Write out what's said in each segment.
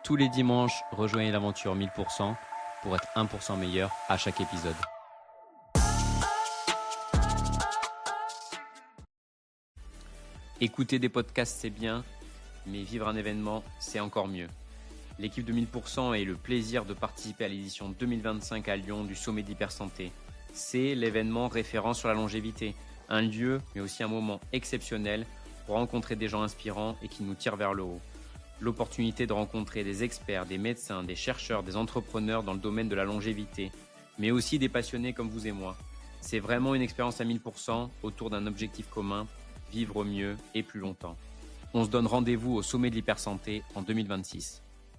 Tous les dimanches, rejoignez l'aventure 1000% pour être 1% meilleur à chaque épisode. Écouter des podcasts, c'est bien, mais vivre un événement, c'est encore mieux. L'équipe de 1000% a eu le plaisir de participer à l'édition 2025 à Lyon du Sommet d'Hypersanté. C'est l'événement référent sur la longévité, un lieu mais aussi un moment exceptionnel pour rencontrer des gens inspirants et qui nous tirent vers le haut. L'opportunité de rencontrer des experts, des médecins, des chercheurs, des entrepreneurs dans le domaine de la longévité, mais aussi des passionnés comme vous et moi. C'est vraiment une expérience à 1000% autour d'un objectif commun, vivre mieux et plus longtemps. On se donne rendez-vous au Sommet de l'Hypersanté en 2026.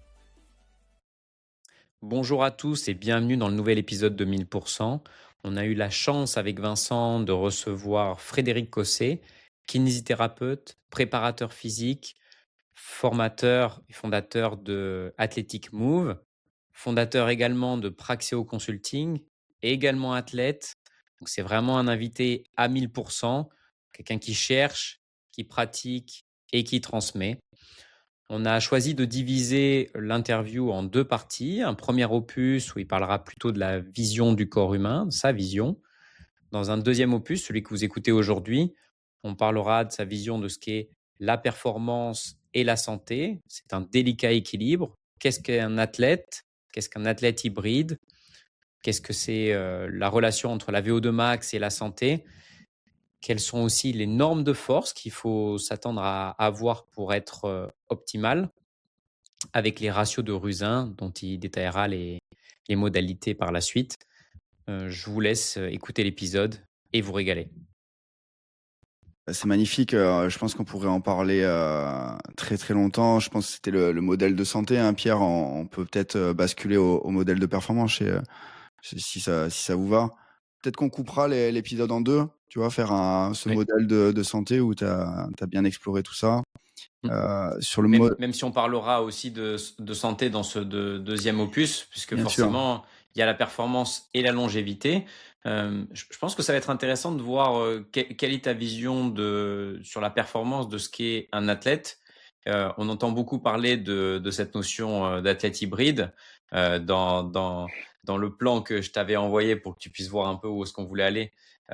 Bonjour à tous et bienvenue dans le nouvel épisode de 1000%. On a eu la chance avec Vincent de recevoir Frédéric Cosset, kinésithérapeute, préparateur physique, formateur et fondateur de Athletic Move, fondateur également de Praxeo Consulting et également athlète. Donc c'est vraiment un invité à 1000%, quelqu'un qui cherche, qui pratique et qui transmet. On a choisi de diviser l'interview en deux parties. Un premier opus où il parlera plutôt de la vision du corps humain, de sa vision. Dans un deuxième opus, celui que vous écoutez aujourd'hui, on parlera de sa vision de ce qu'est la performance et la santé. C'est un délicat équilibre. Qu'est-ce qu'un athlète? Qu'est-ce qu'un athlète hybride? Qu'est-ce que c'est la relation entre la VO2 max et la santé? Quelles sont aussi les normes de force qu'il faut s'attendre à avoir pour être optimal, avec les ratios de Rusin dont il détaillera les modalités par la suite. Je vous laisse écouter l'épisode et vous régaler. C'est magnifique. Je pense qu'on pourrait en parler très très longtemps. Je pense que c'était le modèle de santé, hein, Pierre. On peut peut-être basculer au modèle de performance si ça vous va. Peut-être qu'on coupera l'épisode en deux. Tu vois, faire ce modèle de santé où tu as bien exploré tout ça. Sur le même si on parlera aussi de santé dans ce deuxième opus, puisque Bien forcément, sûr. il y a la performance et la longévité. Je pense que ça va être intéressant de voir quelle est ta vision sur la performance de ce qu'est un athlète. On entend beaucoup parler de cette notion d'athlète hybride dans le plan que je t'avais envoyé pour que tu puisses voir un peu où est-ce qu'on voulait aller.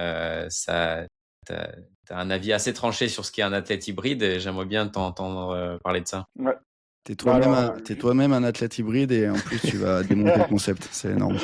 T'as un avis assez tranché sur ce qu'est un athlète hybride et j'aimerais bien t'entendre parler de ça. Ouais. T'es toi-même un athlète hybride et en plus tu vas démonter le concept. C'est énorme.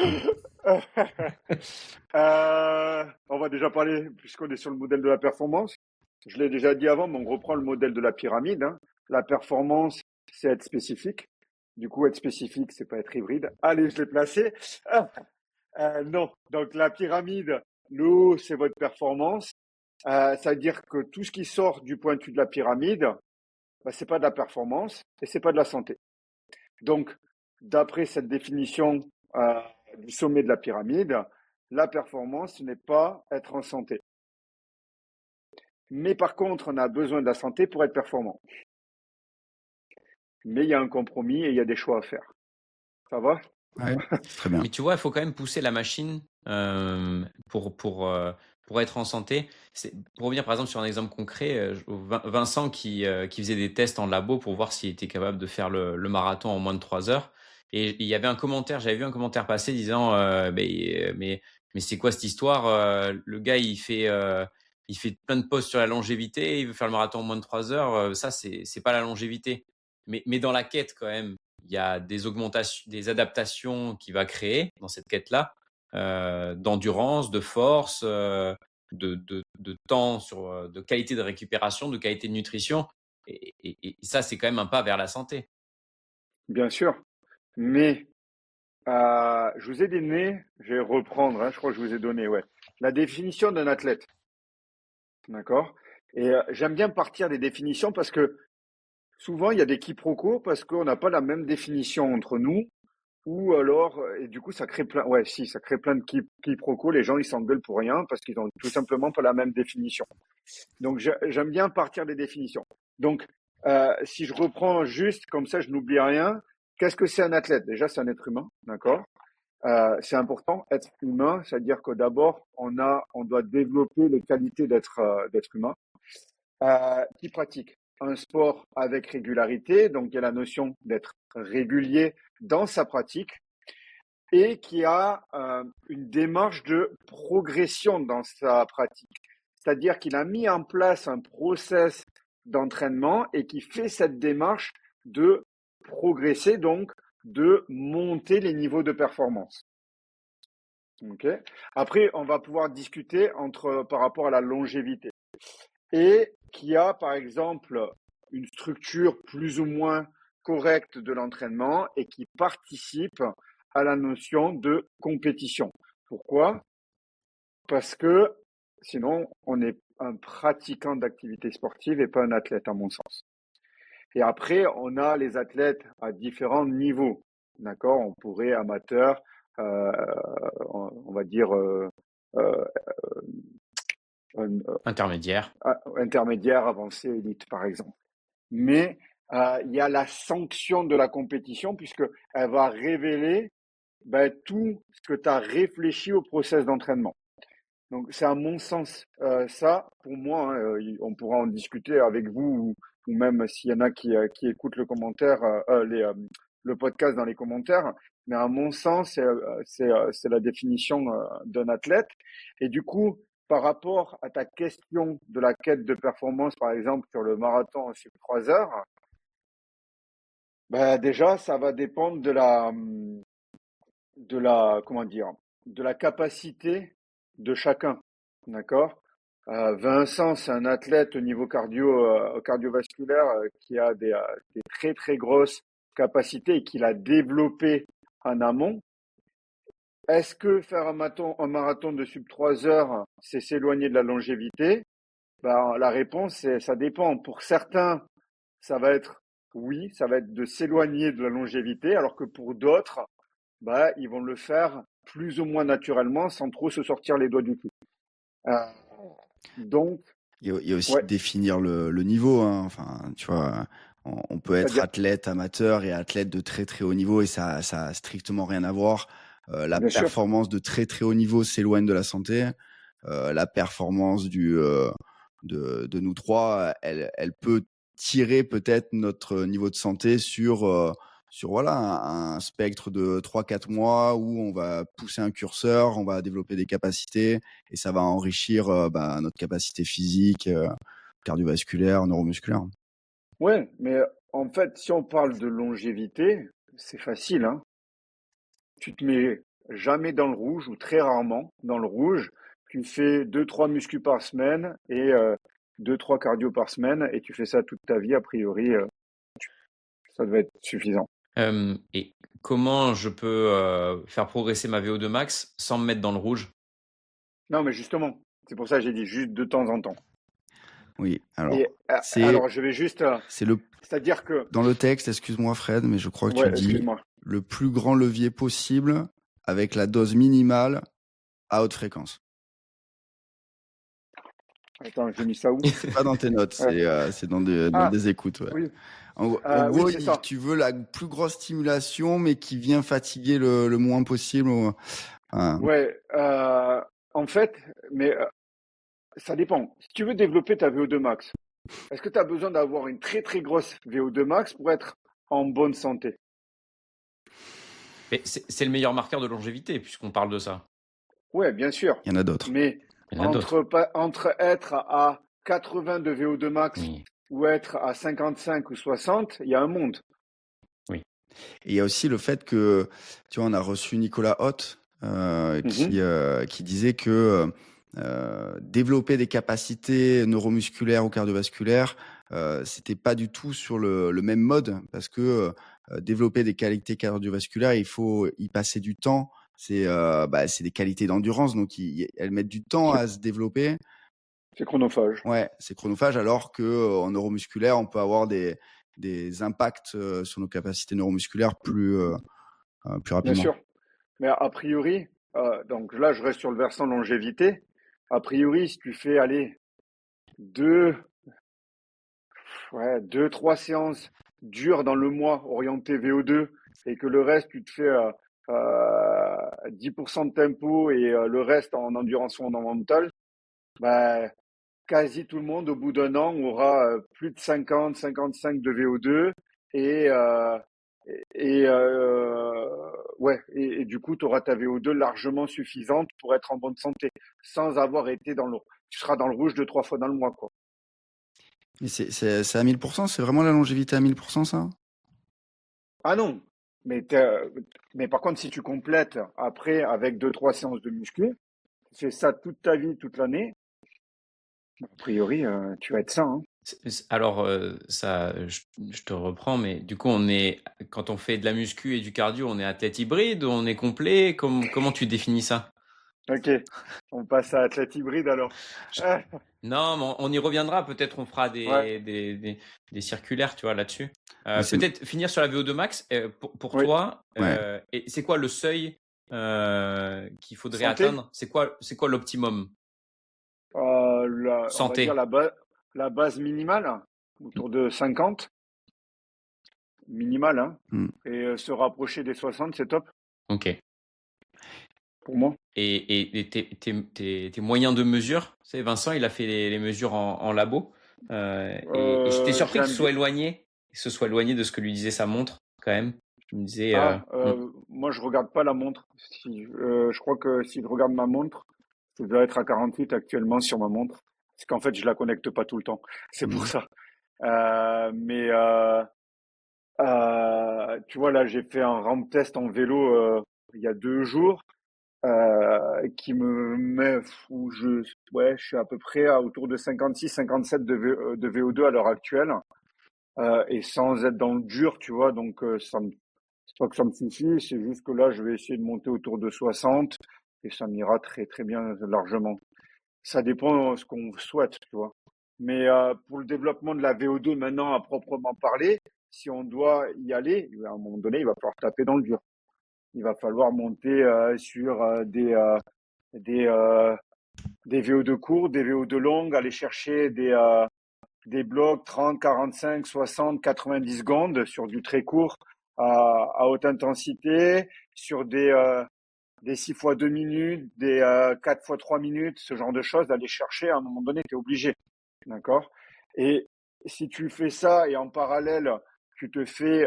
On va déjà parler, puisqu'on est sur le modèle de la performance. Je l'ai déjà dit avant, mais on reprend le modèle de la pyramide. Hein. La performance, c'est être spécifique. Du coup, être spécifique, c'est pas être hybride. Allez, je l'ai placé. Non. Donc, la pyramide, le haut, c'est votre performance. Ça veut dire que tout ce qui sort du pointu de la pyramide, c'est pas de la performance et c'est pas de la santé. Donc, d'après cette définition du sommet de la pyramide, la performance, ce n'est pas être en santé. Mais par contre, on a besoin de la santé pour être performant. Mais il y a un compromis et il y a des choix à faire. Ça va? Ouais, très bien. Mais tu vois, il faut quand même pousser la machine pour être en santé. Pour revenir par exemple sur un exemple concret, Vincent qui faisait des tests en labo pour voir s'il était capable de faire le marathon en moins de 3 heures. Et il y avait un commentaire, j'avais vu un commentaire passer disant mais c'est quoi cette histoire? Le gars il fait plein de posts sur la longévité, il veut faire le marathon en moins de 3 heures. Ça c'est pas la longévité. Mais dans la quête quand même, il y a des augmentations, des adaptations qu'il va créer dans cette quête-là, d'endurance, de force, de temps, de qualité de récupération, de qualité de nutrition. Et ça, c'est quand même un pas vers la santé. Bien sûr. Mais je vous ai donné, je vais reprendre, je crois que je vous ai donné, la définition d'un athlète. D'accord? Et j'aime bien partir des définitions parce que souvent, il y a des quiproquos parce qu'on n'a pas la même définition entre nous, ou alors, et du coup, ça crée plein de quiproquos. Les gens, ils s'engueulent pour rien parce qu'ils ont tout simplement pas la même définition. Donc, j'aime bien partir des définitions. Donc, si je reprends juste, comme ça, je n'oublie rien. Qu'est-ce que c'est un athlète? Déjà, c'est un être humain, d'accord? C'est important, être humain, c'est-à-dire que d'abord, on doit développer les qualités d'être humain, qui pratique. un sport avec régularité, donc il y a la notion d'être régulier dans sa pratique, et qui a une démarche de progression dans sa pratique. C'est-à-dire qu'il a mis en place un process d'entraînement et qui fait cette démarche de progresser, donc de monter les niveaux de performance. Okay. Après, on va pouvoir discuter par rapport à la longévité et qui a, par exemple, une structure plus ou moins correcte de l'entraînement et qui participe à la notion de compétition. Pourquoi? Parce que sinon, on est un pratiquant d'activité sportive et pas un athlète, à mon sens. Et après, on a les athlètes à différents niveaux. D'accord? On pourrait amateur, on va dire Intermédiaire. intermédiaire, avancé, élite, par exemple. Mais il y a la sanction de la compétition puisque elle va révéler tout ce que tu as réfléchi au process d'entraînement. Donc c'est à mon sens ça, pour moi, hein, on pourra en discuter avec vous ou même s'il y en a qui écoutent le commentaire, le podcast dans les commentaires. Mais à mon sens, c'est la définition d'un athlète. Et du coup, par rapport à ta question de la quête de performance, par exemple sur le marathon sur 3 heures, déjà ça va dépendre comment dire, de la capacité de chacun, d'accord? Vincent, c'est un athlète au niveau cardiovasculaire qui a des très très grosses capacités et qu'il a développé en amont. Est-ce que faire un marathon de sub 3 heures, c'est s'éloigner de la longévité? La réponse, c'est ça dépend. Pour certains, ça va être oui, ça va être de s'éloigner de la longévité, alors que pour d'autres, ils vont le faire plus ou moins naturellement sans trop se sortir les doigts du cul. Donc, il y a aussi définir le niveau, hein. Enfin, tu vois, on peut être athlète amateur et athlète de très très haut niveau et ça a strictement rien à voir. La performance de très très haut niveau s'éloigne de la santé. La performance de nous trois, elle peut tirer peut-être notre niveau de santé sur voilà un spectre de 3-4 mois où on va pousser un curseur, on va développer des capacités et ça va enrichir notre capacité physique, cardiovasculaire, neuromusculaire. Ouais, mais en fait, si on parle de longévité, c'est facile, hein. Tu te mets jamais dans le rouge ou très rarement dans le rouge. Tu fais 2-3 muscu par semaine et 2-3 cardio par semaine et tu fais ça toute ta vie, a priori, ça devait être suffisant. Et comment je peux faire progresser ma VO2 max sans me mettre dans le rouge? Non, mais justement, c'est pour ça que j'ai dit juste de temps en temps. Oui, alors alors je vais juste. C'est-à-dire que dans le texte, excuse-moi Fred, mais je crois que tu dis le plus grand levier possible avec la dose minimale à haute fréquence. Attends, j'ai mis ça où? C'est pas dans tes notes, c'est dans des écoutes. Ouais. Oui. En gros, tu veux la plus grosse stimulation, mais qui vient fatiguer le moins possible. Ouais. En fait, mais ça dépend. Si tu veux développer ta VO2 max, est-ce que tu as besoin d'avoir une très très grosse VO2 max pour être en bonne santé? Mais c'est le meilleur marqueur de longévité puisqu'on parle de ça. Ouais, bien sûr. Il y en a d'autres. Mais entre être à 80 de VO2 max ou être à 55 ou 60, il y a un monde. Oui. Et il y a aussi le fait que, tu vois, on a reçu Nicolas Hoth qui disait que développer des capacités neuromusculaires ou cardiovasculaires, c'était pas du tout sur le même mode parce que développer des qualités cardiovasculaires, il faut y passer du temps. C'est des qualités d'endurance, donc elles mettent du temps à se développer. C'est chronophage. Ouais, c'est chronophage, alors que en neuromusculaire, on peut avoir des impacts sur nos capacités neuromusculaires plus rapidement. Bien sûr. Mais a priori, donc là, je reste sur le versant longévité. A priori, si tu fais aller 2-3 séances dures dans le mois orientées VO2 et que le reste, tu te fais 10% de tempo et le reste en endurance fondamentale, quasi tout le monde, au bout d'un an, aura plus de 50, 55 de VO2 et, euh, et du coup, tu auras ta VO2 largement suffisante pour être en bonne santé, sans avoir été tu seras dans le rouge 2, 3 fois dans le mois, quoi. Et c'est à 1000%, c'est vraiment la longévité à 1000%, ça? Ah non, mais, mais par contre, si tu complètes après avec 2, 3 séances de muscu, tu fais ça toute ta vie, toute l'année, a priori, tu vas être sain, hein. Alors, ça, je te reprends, mais du coup, quand on fait de la muscu et du cardio, on est athlète hybride, on est complet. Comment tu définis ça? Ok, on passe à athlète hybride alors. Je- Ah, Non, mais on y reviendra. Peut-être on fera ouais, des circulaires, tu vois, là-dessus. Mais c'est, Peut-être finir sur la VO2 max. Pour oui, toi, ouais. et c'est quoi le seuil qu'il faudrait santé. atteindre? C'est quoi l'optimum? On va dire Santé. la base minimale, autour de 50, minimale, hein. Hmm. Et se rapprocher des 60, c'est top Ok. pour moi. Et tes moyens de mesure, c'est Vincent, il a fait les mesures en labo. Et j'étais J'ai surpris un qu'il se soit éloigné de ce que lui disait sa montre, quand même. Je me disais, moi je regarde pas la montre. Je crois que si je regarde ma montre, je dois être à 48 actuellement sur ma montre. Parce qu'en fait, je la connecte pas tout le temps. C'est pour Hmm. ça. Mais tu vois, là, j'ai fait un ramp test en vélo il y a 2 jours qui me met où je suis à peu près autour de 56, 57 de VO2 à l'heure actuelle et sans être dans le dur, tu vois. Donc, c'est pas que ça me suffit, c'est juste que là, je vais essayer de monter autour de 60 et ça m'ira très, très bien largement. Ça dépend de ce qu'on souhaite, tu vois. Mais pour le développement de la VO2 maintenant à proprement parler, si on doit y aller, à un moment donné, il va falloir taper dans le dur. Il va falloir monter sur des, euh, des VO2 courts, des VO2 longues, aller chercher des blocs 30, 45, 60, 90 secondes sur du très court à haute intensité, sur des 6 fois 2 minutes, des 4 fois 3 minutes, ce genre de choses, d'aller chercher, à un moment donné, tu es obligé. D'accord? Et si tu fais ça et en parallèle, tu te fais,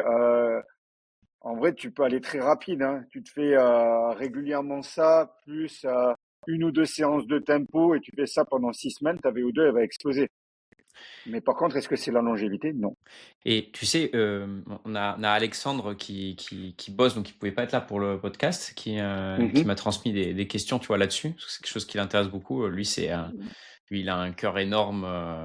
en vrai, tu peux aller très rapide, hein. Tu te fais régulièrement ça, plus 1 ou 2 séances de tempo, et tu fais ça pendant 6 semaines, ta VO2, elle va exploser. Mais par contre, est-ce que c'est la longévité? Non. et tu sais, on a Alexandre qui bosse, donc il pouvait pas être là pour le podcast, qui Mhm. m'a transmis des questions, tu vois, là-dessus, parce que c'est quelque chose qui l'intéresse beaucoup. Lui, il a un cœur énorme.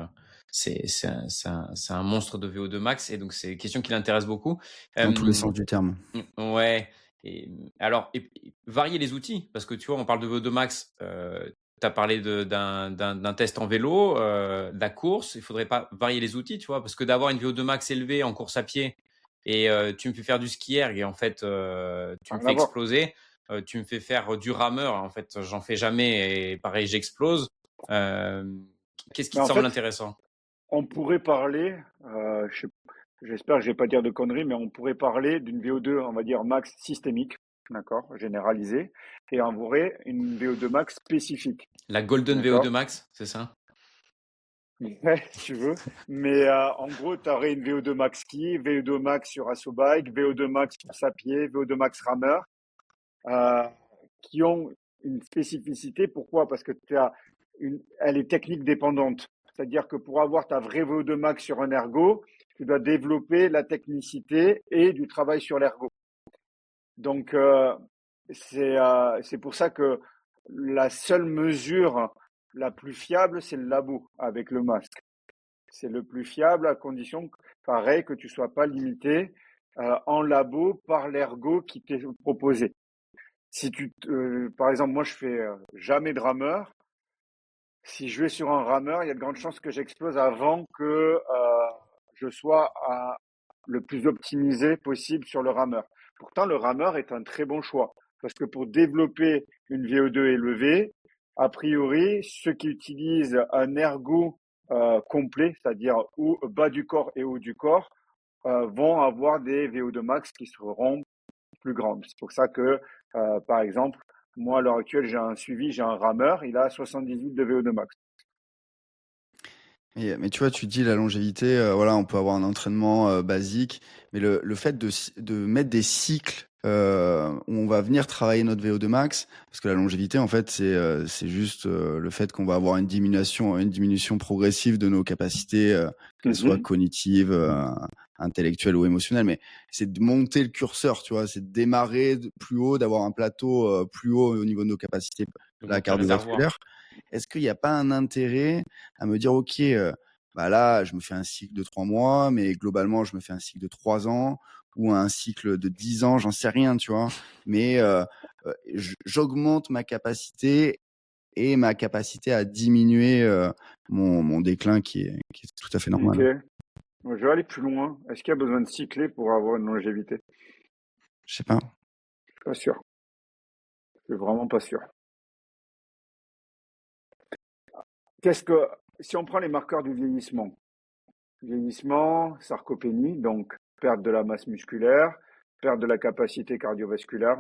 C'est un monstre de VO2 max, et donc c'est des questions qui l'intéressent beaucoup. Dans tous les Euh, sens du terme. ouais. Alors, varier les outils, parce que tu vois, on parle de VO2 max. Tu as parlé d'un test en vélo, de la course. Il faudrait pas varier les outils, tu vois, parce que d'avoir une VO2 max élevée en course à pied et tu me fais faire du ski erg et en fait tu me Rien fais à voir. exploser. Tu me fais faire du rameur, en fait j'en fais jamais et pareil j'explose. Euh, Qu'est-ce qui Mais te en semble fait, intéressant? on pourrait parler, j'espère que je vais pas dire de conneries, mais on pourrait parler d'une VO2, on va dire max systémique, d'accord, généralisée, et en vrai, une VO2 max spécifique, La Golden VO2 d'accord? max, c'est ça? Ouais, si tu veux. Mais en gros, tu aurais une VO2 max ski, VO2 max sur Assobike, VO2 max course à pied, VO2 max rameur, euh, qui ont une spécificité. Pourquoi? Parce que elle est technique dépendante. C'est-à-dire que pour avoir ta vraie VO2 max sur un ergo, tu dois développer la technicité et du travail sur l'ergo. Donc, c'est pour ça que la seule mesure la plus fiable, c'est le labo avec le masque. C'est le plus fiable à condition, pareil, que tu sois pas limité en labo par l'ergo qui t'est proposé. Si par exemple, moi, je fais jamais de rameur. Si je vais sur un rameur, il y a de grandes chances que j'explose avant que je sois le plus optimisé possible sur le rameur. Pourtant, le rameur est un très bon choix parce que pour développer une VO2 élevée, a priori, ceux qui utilisent un ergo complet, c'est-à-dire bas du corps et haut du corps, vont avoir des VO2 max qui seront plus grandes. C'est pour ça que, par exemple, moi à l'heure actuelle, j'ai un rameur, il a 78 de VO2 max. Mais tu vois, tu dis la longévité, voilà, on peut avoir un entraînement basique, mais le fait de mettre des cycles où on va venir travailler notre VO2 max, parce que la longévité, en fait, c'est juste le fait qu'on va avoir une diminution progressive de nos capacités, qu'elles soient cognitives, intellectuelles ou émotionnelles, mais c'est de monter le curseur, tu vois, c'est de démarrer plus haut, d'avoir un plateau plus haut au niveau de nos capacités cardiovasculaires. Est-ce qu'il n'y a pas un intérêt à me dire, OK, bah là, je me fais un cycle de 3 mois, mais globalement, je me fais un cycle de 3 ans ou un cycle de 10 ans, j'en sais rien, tu vois. Mais j'augmente ma capacité et ma capacité à diminuer mon déclin qui est tout à fait normal. Ok. Je vais aller plus loin. Est-ce qu'il y a besoin de cycler pour avoir une longévité? Je sais pas. Je suis pas sûr. Je suis vraiment pas sûr. Si on prend les marqueurs du vieillissement, sarcopénie, donc perte de la masse musculaire, perte de la capacité cardiovasculaire.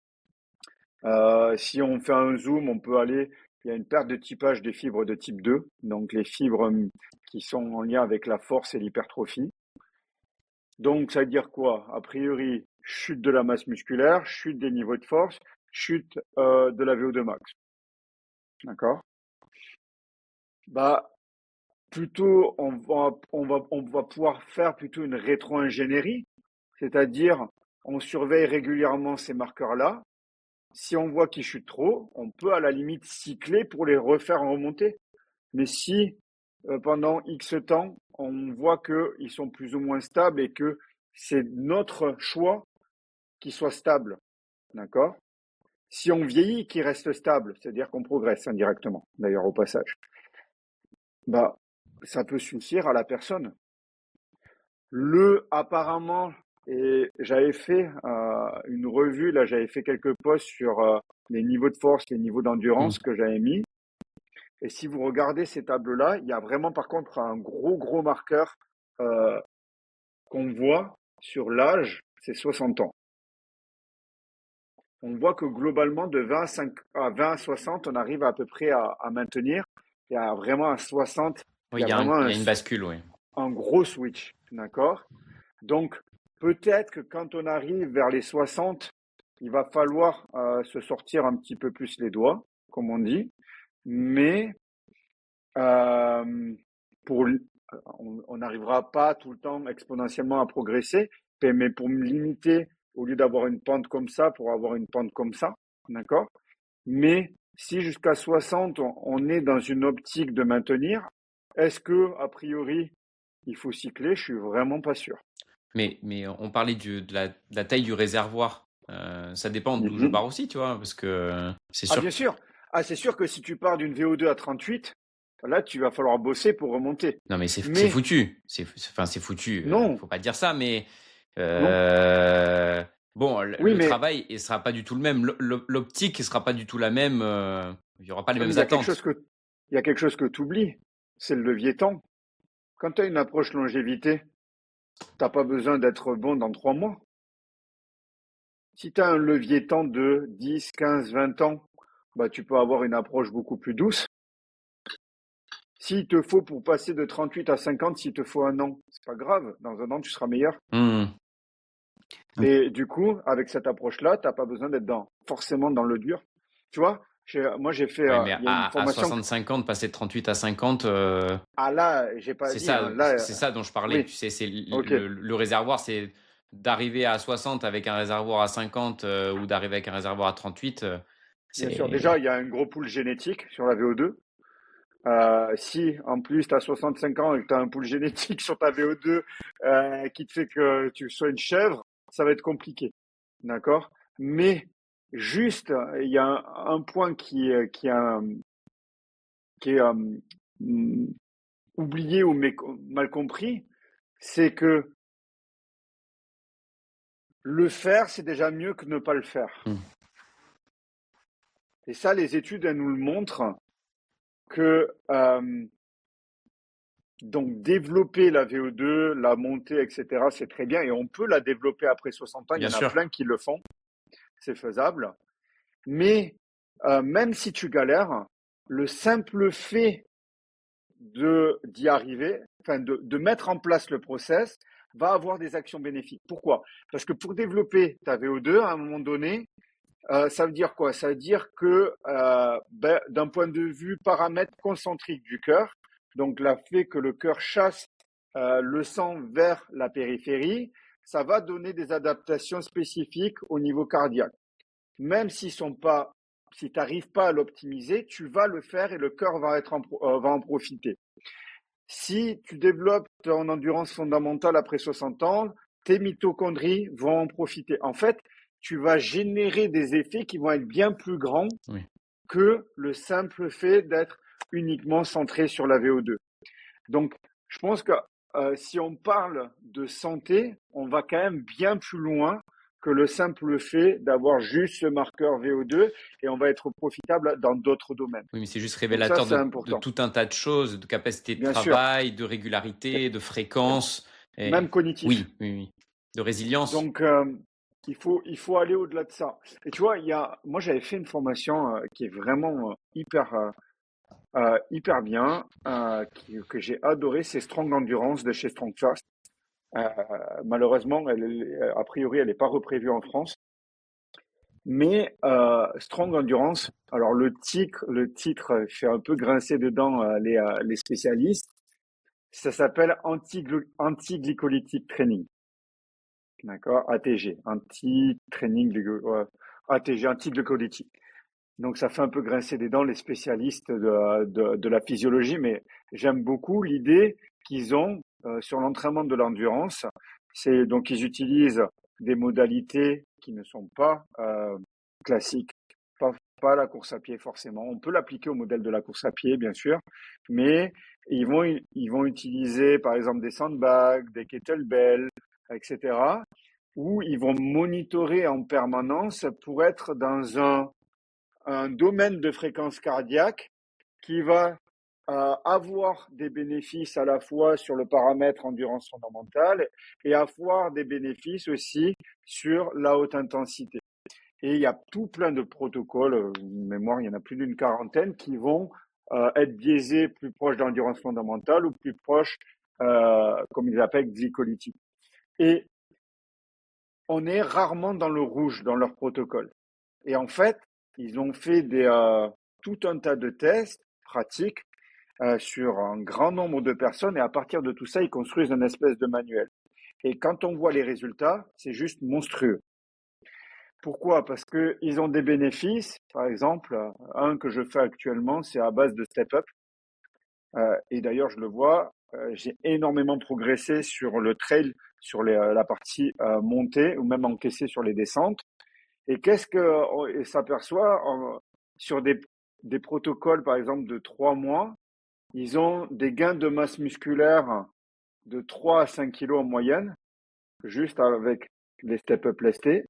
Si on fait un zoom, il y a une perte de typage des fibres de type 2, donc les fibres qui sont en lien avec la force et l'hypertrophie. Donc, ça veut dire quoi? A priori, chute de la masse musculaire, chute des niveaux de force, chute de la VO2 max. D'accord? Bah, plutôt, on va pouvoir faire plutôt une rétro-ingénierie, c'est-à-dire, on surveille régulièrement ces marqueurs-là. Si on voit qu'ils chutent trop, on peut à la limite cycler pour les refaire remonter. Mais si pendant X temps, on voit qu'ils sont plus ou moins stables et que c'est notre choix qu'ils soient stables, d'accord? Si on vieillit, qu'ils restent stables, c'est-à-dire qu'on progresse indirectement, d'ailleurs au passage, bah ça peut suffire à la personne. Apparemment, et j'avais fait une revue, là j'avais fait quelques posts sur les niveaux de force, les niveaux d'endurance que j'avais mis. Et si vous regardez ces tableaux-là, il y a vraiment par contre un gros marqueur qu'on voit sur l'âge, c'est 60 ans. On voit que globalement, de 20 à 60, on arrive à peu près à maintenir. Il y a vraiment à 60, Oui, il y a vraiment il y a une bascule, oui. Un gros switch, d'accord? Donc, peut-être que quand on arrive vers les 60, il va falloir se sortir un petit peu plus les doigts, comme on dit. Mais on n'arrivera pas tout le temps exponentiellement à progresser, mais pour me limiter, au lieu d'avoir une pente comme ça, pour avoir une pente comme ça, d'accord? Mais si jusqu'à 60, on est dans une optique de maintenir, est-ce que, a priori, il faut cycler? Je suis vraiment pas sûr. Mais on parlait de la taille du réservoir. Ça dépend d'où je pars aussi, tu vois, parce que c'est sûr. Ah, bien sûr. Ah, c'est sûr que si tu pars d'une VO2 à 38, là, tu vas falloir bosser pour remonter. Non, mais c'est foutu. C'est foutu. Non. Faut pas dire ça, mais non. bon, Oui, le mais travail ne sera pas du tout le même. L'optique ne sera pas du tout la même. Il y aura pas les mêmes il y a attentes. il y a quelque chose que tu oublies. C'est le levier temps. Quand tu as une approche longévité, t'as pas besoin d'être bon dans 3 mois. Si tu as un levier temps de 10, 15, 20 ans, bah, tu peux avoir une approche beaucoup plus douce. S'il te faut pour passer de 38 à 50, s'il te faut un an, c'est pas grave. Dans un an, tu seras meilleur. Et du coup, avec cette approche-là, t'as pas besoin d'être forcément dans le dur. Tu vois, moi j'ai fait Ouais, mais il y a une formation. À 60-50, passer de 38 à 50. Ah là, j'ai pas c'est dit. ça, Hein, là, c'est ça dont je parlais. oui. Tu sais, c'est Okay. le réservoir, c'est d'arriver à 60 avec un réservoir à 50 ou d'arriver avec un réservoir à 38. Bien sûr. Déjà, il y a un gros pool génétique sur la VO2. Si en plus tu as 65 ans et que tu as un pool génétique sur ta VO2 qui te fait que tu sois une chèvre, ça va être compliqué. D'accord? Mais juste, il y a un point qui est oublié ou mal compris, c'est que le faire, c'est déjà mieux que ne pas le faire. Et ça, les études, elles nous le montrent que donc développer la VO2, la montée, etc., c'est très bien et on peut la développer après 60 ans. Il y en a plein qui le font, c'est faisable. Mais même si tu galères, le simple fait d'y arriver, enfin de mettre en place le process, va avoir des actions bénéfiques. Pourquoi? Parce que pour développer ta VO2, à un moment donné, ça veut dire quoi? Ça veut dire que d'un point de vue paramètre concentrique du cœur, donc la fait que le cœur chasse le sang vers la périphérie, ça va donner des adaptations spécifiques au niveau cardiaque. Même si tu n'arrives pas à l'optimiser, tu vas le faire et le cœur va en profiter. Si tu développes ton endurance fondamentale après 60 ans, tes mitochondries vont en profiter. En fait, tu vas générer des effets qui vont être bien plus grands que le simple fait d'être uniquement centré sur la VO2. Donc, je pense que si on parle de santé, on va quand même bien plus loin que le simple fait d'avoir juste ce marqueur VO2 et on va être profitable dans d'autres domaines. Oui, mais c'est juste révélateur ça, de tout un tas de choses, de capacité de bien travail, de régularité, de fréquence. Même cognitif. Oui. De résilience. Donc, il faut aller au-delà de ça. Et tu vois, moi, j'avais fait une formation qui est vraiment hyper bien, que j'ai adoré, c'est Strong Endurance de chez Strong Fast. Malheureusement, a priori, elle n'est pas reprévue en France. Mais Strong Endurance, alors le titre fait un peu grincer dedans les spécialistes. Ça s'appelle Anti-Glycolytic Training. D'accord, ATG, ATG, anti-glycolytique. Donc ça fait un peu grincer des dents les spécialistes de la physiologie, mais j'aime beaucoup l'idée qu'ils ont sur l'entraînement de l'endurance. C'est donc ils utilisent des modalités qui ne sont pas classiques, pas la course à pied forcément. On peut l'appliquer au modèle de la course à pied, bien sûr, mais ils vont utiliser par exemple des sandbags, des kettlebells, etc., où ils vont monitorer en permanence pour être dans un domaine de fréquence cardiaque qui va avoir des bénéfices à la fois sur le paramètre endurance fondamentale et avoir des bénéfices aussi sur la haute intensité. Et il y a tout plein de protocoles, mémoire, il y en a plus d'une quarantaine, qui vont être biaisés plus proches d'endurance fondamentale ou plus proches, comme ils l'appellent, glycolytique. Et on est rarement dans le rouge dans leur protocole. Et en fait, ils ont fait tout un tas de tests pratiques sur un grand nombre de personnes et à partir de tout ça, ils construisent une espèce de manuel. Et quand on voit les résultats, c'est juste monstrueux. Pourquoi? Parce qu'ils ont des bénéfices. Par exemple, un que je fais actuellement, c'est à base de step-up. Et d'ailleurs, je le vois, j'ai énormément progressé sur le trail, sur la partie montée ou même encaissée sur les descentes. Et qu'est-ce qu'on s'aperçoit sur des protocoles, par exemple, de 3 mois, ils ont des gains de masse musculaire de 3 à 5 kilos en moyenne, juste avec les step-up lestés.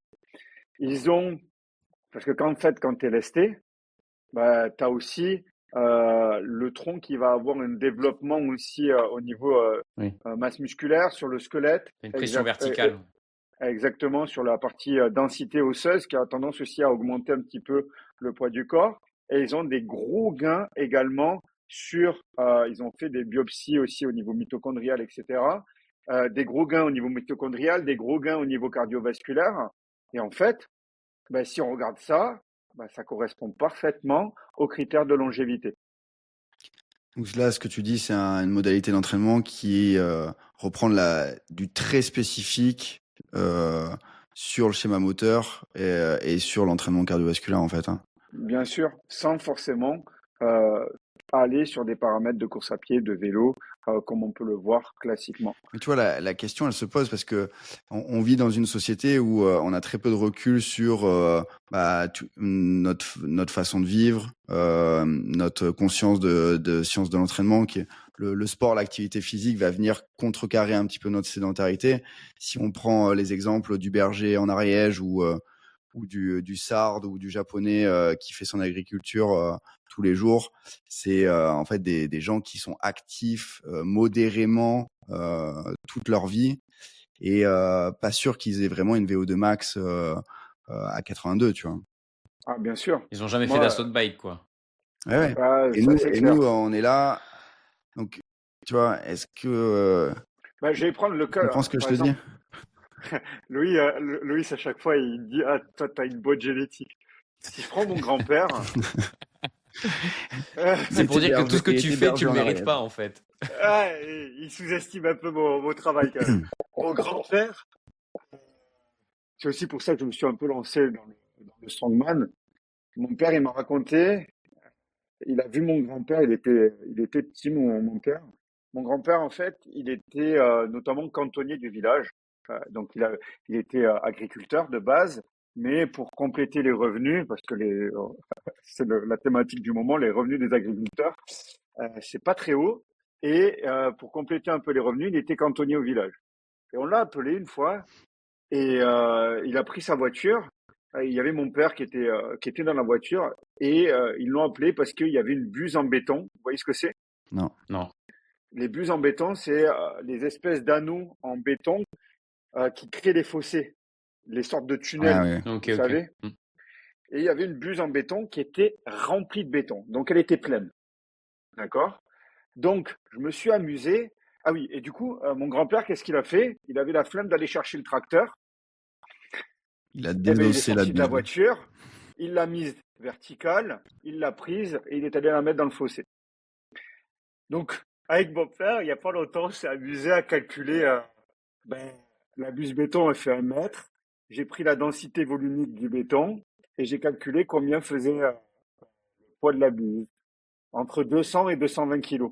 Parce que quand tu es lesté, bah, tu as aussi le tronc qui va avoir un développement aussi au niveau masse musculaire sur le squelette. Une pression verticale. Exactement, sur la partie densité osseuse qui a tendance aussi à augmenter un petit peu le poids du corps. Et ils ont des gros gains également ils ont fait des biopsies aussi au niveau mitochondrial, etc. Des gros gains au niveau mitochondrial, des gros gains au niveau cardiovasculaire. Et en fait, si on regarde ça, ça correspond parfaitement aux critères de longévité. Donc là, ce que tu dis, c'est une modalité d'entraînement qui reprend du très spécifique sur le schéma moteur et sur l'entraînement cardiovasculaire, en fait. Hein. Bien sûr, sans forcément aller sur des paramètres de course à pied, de vélo, comme on peut le voir classiquement. Mais tu vois, la question, elle se pose parce que on vit dans une société où on a très peu de recul sur notre façon de vivre, notre conscience de science de l'entraînement, qui est le sport, l'activité physique va venir contrecarrer un petit peu notre sédentarité. Si on prend les exemples du berger en Ariège ou du sarde ou du japonais qui fait son agriculture tous les jours, c'est en fait des gens qui sont actifs modérément toute leur vie et pas sûr qu'ils aient vraiment une VO2 max à 82, tu vois. Ah, bien sûr. Ils ont jamais fait d'assaut de bike, quoi. Ouais. Et nous, on est là Donc, tu vois, est-ce que Je vais prendre le tu cas, comprends ce que je par te dis? exemple, Louis, Louis, à chaque fois, il dit, ah, toi, t'as une bonne génétique. Si je prends mon grand-père, euh, C'est pour dire que tout ce que Il tu était fais, tu berger le en mérites Ariège. pas, en fait. il sous-estime un peu mon travail quand même. Mon grand-père, c'est aussi pour ça que je me suis un peu lancé dans le strongman. Mon père, il m'a raconté, il a vu mon grand-père, il était petit, mon père. Mon grand-père, en fait, il était notamment cantonnier du village. Donc, il était agriculteur de base, mais pour compléter les revenus, parce que c'est la thématique du moment, les revenus des agriculteurs, c'est pas très haut. Et pour compléter un peu les revenus, il était cantonnier au village. Et on l'a appelé une fois, et il a pris sa voiture. Il y avait mon père qui était dans la voiture, et ils l'ont appelé parce qu'il y avait une buse en béton. Vous voyez ce que c'est? Non. Non. Les buses en béton, c'est les espèces d'anneaux en béton qui créent des fossés, les sortes de Ah tunnels, oui. Ok, vous ok. savez. Et il y avait une buse en béton qui était remplie de béton, donc elle était pleine, d'accord? Donc je me suis amusé. Ah oui, et du coup, mon grand-père, qu'est-ce qu'il a fait? Il avait la flemme d'aller chercher le tracteur. Il a Eh ben, il est dédossé la sorti de la buse. voiture, il l'a mise verticale, il l'a prise et il est allé la mettre dans le fossé. Donc, avec mon père, il n'y a pas longtemps, on s'est amusé à calculer ben, la buse béton, elle fait 1 mètre. J'ai pris la densité volumique du béton et j'ai calculé combien faisait le poids de la buse. Entre 200 et 220 kilos.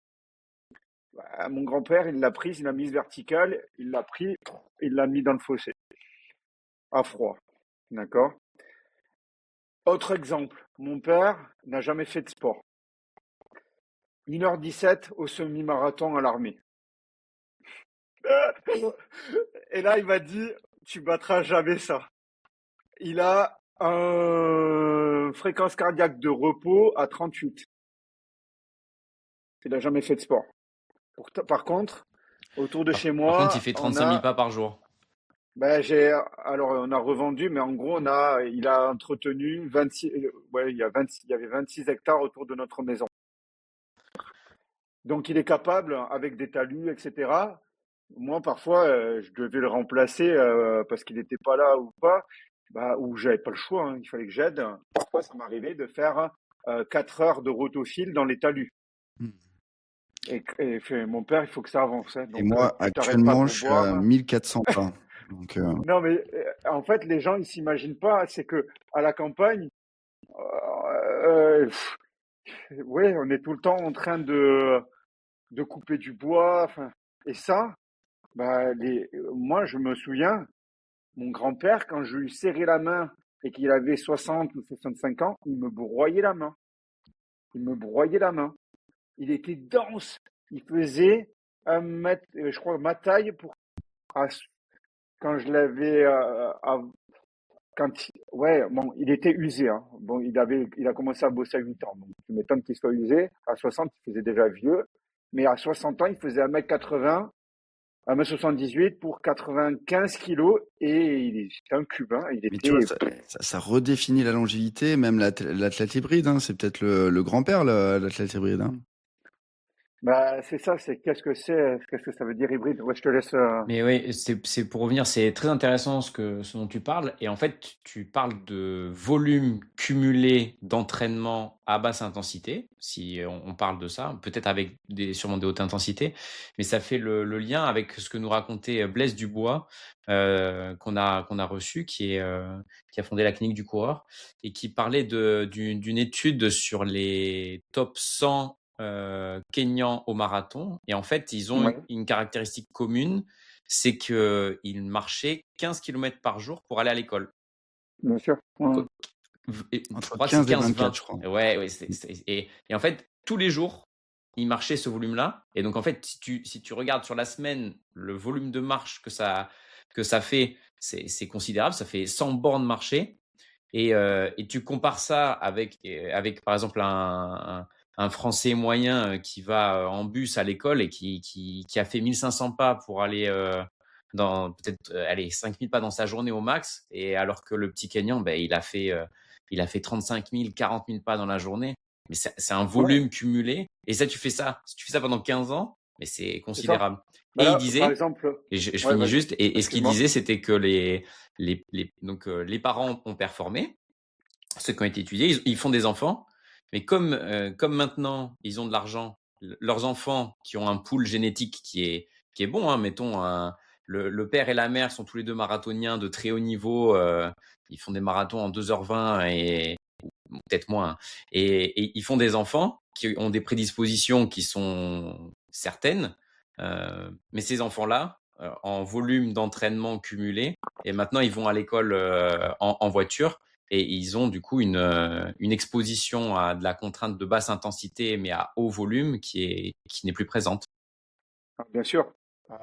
Mon grand-père, il l'a prise, il l'a mise verticale, il l'a pris, il l'a mis dans le fossé, à froid. D'accord? Autre exemple, mon père n'a jamais fait de sport. 1h17 au semi-marathon à l'armée. Et là, il m'a dit, tu battras jamais ça. Il a une fréquence cardiaque de repos à 38. Il n'a jamais fait de sport. Par contre, autour de chez Par contre, il moi, fait 35 000 pas par jour. alors on a revendu, mais en gros, il a entretenu 26, il y avait 26 hectares autour de notre maison. Donc, il est capable, avec des talus, etc. Moi, parfois, je devais le remplacer parce qu'il n'était pas là ou pas, ou j'avais pas le choix, hein, il fallait que j'aide. Parfois, ça m'arrivait de faire 4 heures de rotofile dans les talus. Et mon père, il faut que ça avance. Hein. Et Donc, moi, tu t'arrêtes pas actuellement, pour je suis à boire. 1400 pas. Donc, Non, mais en fait, les gens, ils s'imaginent pas. C'est que à la campagne, ouais, on est tout le temps en train de couper du bois. Et ça, moi, je me souviens, mon grand-père, quand je lui serrais la main et qu'il avait 60 ou 65 ans, il me broyait la main. Il me broyait la main. Il était dense. Il faisait 1 mètre, je crois, ma taille quand je l'avais, ouais, bon, il était usé, hein. Bon, il a commencé à bosser à 8 ans. Donc, tu m'étonnes qu'il soit usé. À 60, il faisait déjà vieux. Mais à 60 ans, il faisait 1m80, 1m78 pour 95 kilos et c'était un cube, hein. mais tu vois, ça redéfinit la longévité, même l'athlète hybride. Hein, c'est peut-être le grand-père, l'athlète hybride. Hein. C'est ça, qu'est-ce que ça veut dire hybride? Ouais, je te laisse. Mais oui, c'est pour revenir, c'est très intéressant ce dont tu parles. Et en fait, tu parles de volume cumulé d'entraînement à basse intensité, si on parle de ça, peut-être avec sûrement des hautes intensités, mais ça fait le lien avec ce que nous racontait Blaise Dubois, qu'on a reçu, qui a fondé la clinique du coureur, et qui parlait d'une étude sur les top 100 Kenyans au marathon. Et en fait, ils ont Ouais, une caractéristique commune, c'est qu'ils marchaient 15 km par jour pour aller à l'école. bien sûr. Ouais. Je Entre crois que c'est 15 et 24, 15-20. je crois. Ouais, et en fait, tous les jours, ils marchaient ce volume-là. Et donc, en fait, si tu regardes sur la semaine, le volume de marche que ça fait, c'est considérable. Ça fait 100 bornes marchées. Et tu compares ça avec par exemple, un Français moyen qui va en bus à l'école et qui a fait 1500 pas pour aller dans peut-être 5000 pas dans sa journée au max, et alors que le petit Kenyan, il a fait 35 000, 40 000 pas dans la journée. mais c'est un Ouais, volume cumulé. Et ça, si tu fais ça pendant 15 ans, mais c'est c'est ça. considérable. Bah Et il là, par disait, exemple, et je ouais, finis vas-y, juste, et ce qu'il excuse-moi. disait, c'était que les parents ont performé, ceux qui ont été étudiés, ils font des enfants, mais comme maintenant, ils ont de l'argent, leurs enfants qui ont un pool génétique qui est bon, hein, mettons, le père et la mère sont tous les deux marathoniens de très haut niveau, ils font des marathons en 2h20 et peut-être moins, hein, et ils font des enfants qui ont des prédispositions qui sont certaines, mais ces enfants-là, en volume d'entraînement cumulé, et maintenant ils vont à l'école en voiture, et ils ont du coup une exposition à de la contrainte de basse intensité mais à haut volume qui n'est plus présente. Ah, bien sûr. Euh,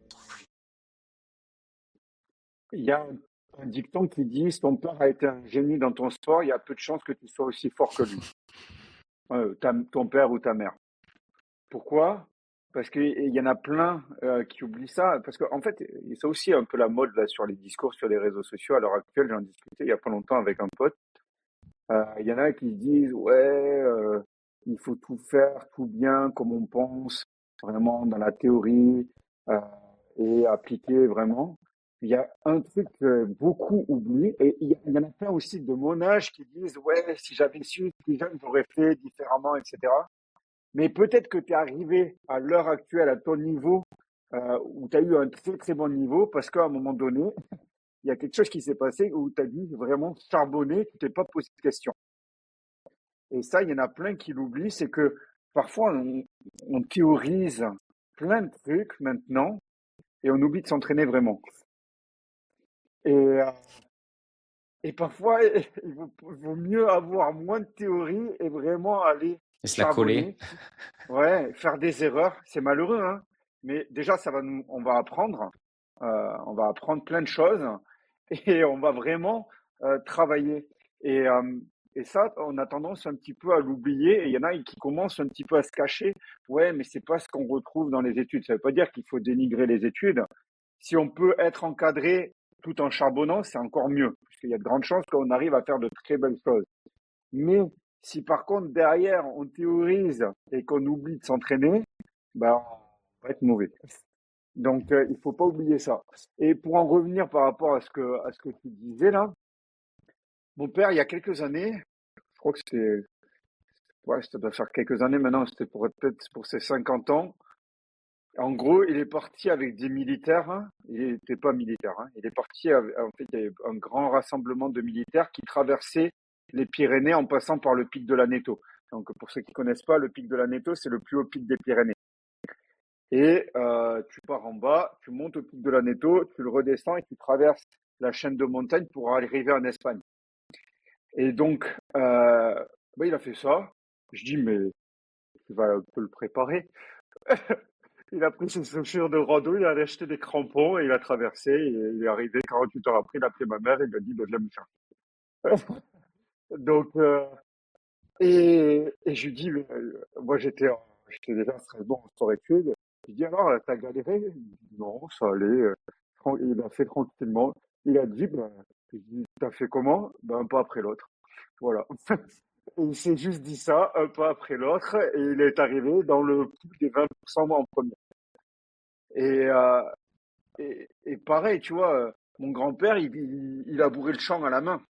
Il y a un dicton qui dit, si ton père a été un génie dans ton sport, il y a peu de chances que tu sois aussi fort que lui. Ton père ou ta mère. Pourquoi? Parce qu'il y en a plein qui oublient ça. Parce qu'en fait, c'est aussi un peu la mode là sur les discours sur les réseaux sociaux. À l'heure actuelle, j'en discutais il y a pas longtemps avec un pote. Il y en a qui disent, ouais, il faut tout faire, tout bien, comme on pense, vraiment dans la théorie, euh, et appliquer vraiment. Il y a un truc que beaucoup oublient, et il y en a plein aussi de mon âge qui disent, ouais, si j'avais su plus jeune, j'aurais fait différemment, etc. Mais peut-être que tu es arrivé à l'heure actuelle, à ton niveau, où tu as eu un très très bon niveau, parce qu'à un moment donné, il y a quelque chose qui s'est passé où tu as dû vraiment charbonner, tu t'es pas posé de questions. Et ça, il y en a plein qui l'oublient, c'est que parfois on théorise plein de trucs maintenant et on oublie de s'entraîner vraiment. Et, euh, et parfois, il vaut mieux avoir moins de théorie et vraiment aller Et se la coller. charbonner. Ouais, faire des erreurs, c'est malheureux, hein. Mais déjà, on va apprendre plein de choses et on va vraiment travailler. Et, euh, et ça, on a tendance un petit peu à l'oublier. Et il y en a qui commencent un petit peu à se cacher. Ouais, mais c'est pas ce qu'on retrouve dans les études. Ça veut pas dire qu'il faut dénigrer les études. Si on peut être encadré tout en charbonnant, c'est encore mieux, parce qu'il y a de grandes chances qu'on arrive à faire de très belles choses. Mais si par contre derrière on théorise et qu'on oublie de s'entraîner, ben on va être mauvais. Donc il faut pas oublier ça. Et pour en revenir par rapport à ce que tu disais là, mon père il y a quelques années, je crois que c'était ouais, ça doit faire quelques années maintenant, c'était peut-être pour ses 50 ans. En gros, il est parti avec des militaires, hein. Il n'était pas militaire, hein. Il est parti en fait, il y avait un grand rassemblement de militaires qui traversaient les Pyrénées en passant par le pic de l'Aneto. Donc, pour ceux qui connaissent pas, le pic de l'Aneto, c'est le plus haut pic des Pyrénées. Et tu pars en bas, tu montes au pic de l'Aneto, tu le redescends et tu traverses la chaîne de montagnes pour arriver en Espagne. Et donc, bah, il a fait ça. Je dis, mais tu vas un peu le préparer. Il a pris ses chaussures de rando, il a acheté des crampons et il a traversé. Et il est arrivé 48 heures après, il a appelé ma mère et il lui a dit, bah, viens me chercher. Donc, et je lui dis, mais, moi j'étais déjà très bon en sport-études. Je lui dis, alors, t'as galéré? Il dit, non, ça allait. Il a fait tranquillement. Il a dit, ben, je dis, t'as fait comment? Ben, un pas après l'autre. Voilà. Et il s'est juste dit ça, un pas après l'autre, et il est arrivé dans le pool des 20% en premier. Et, euh, et pareil, tu vois, mon grand-père, il a bourré le champ à la main.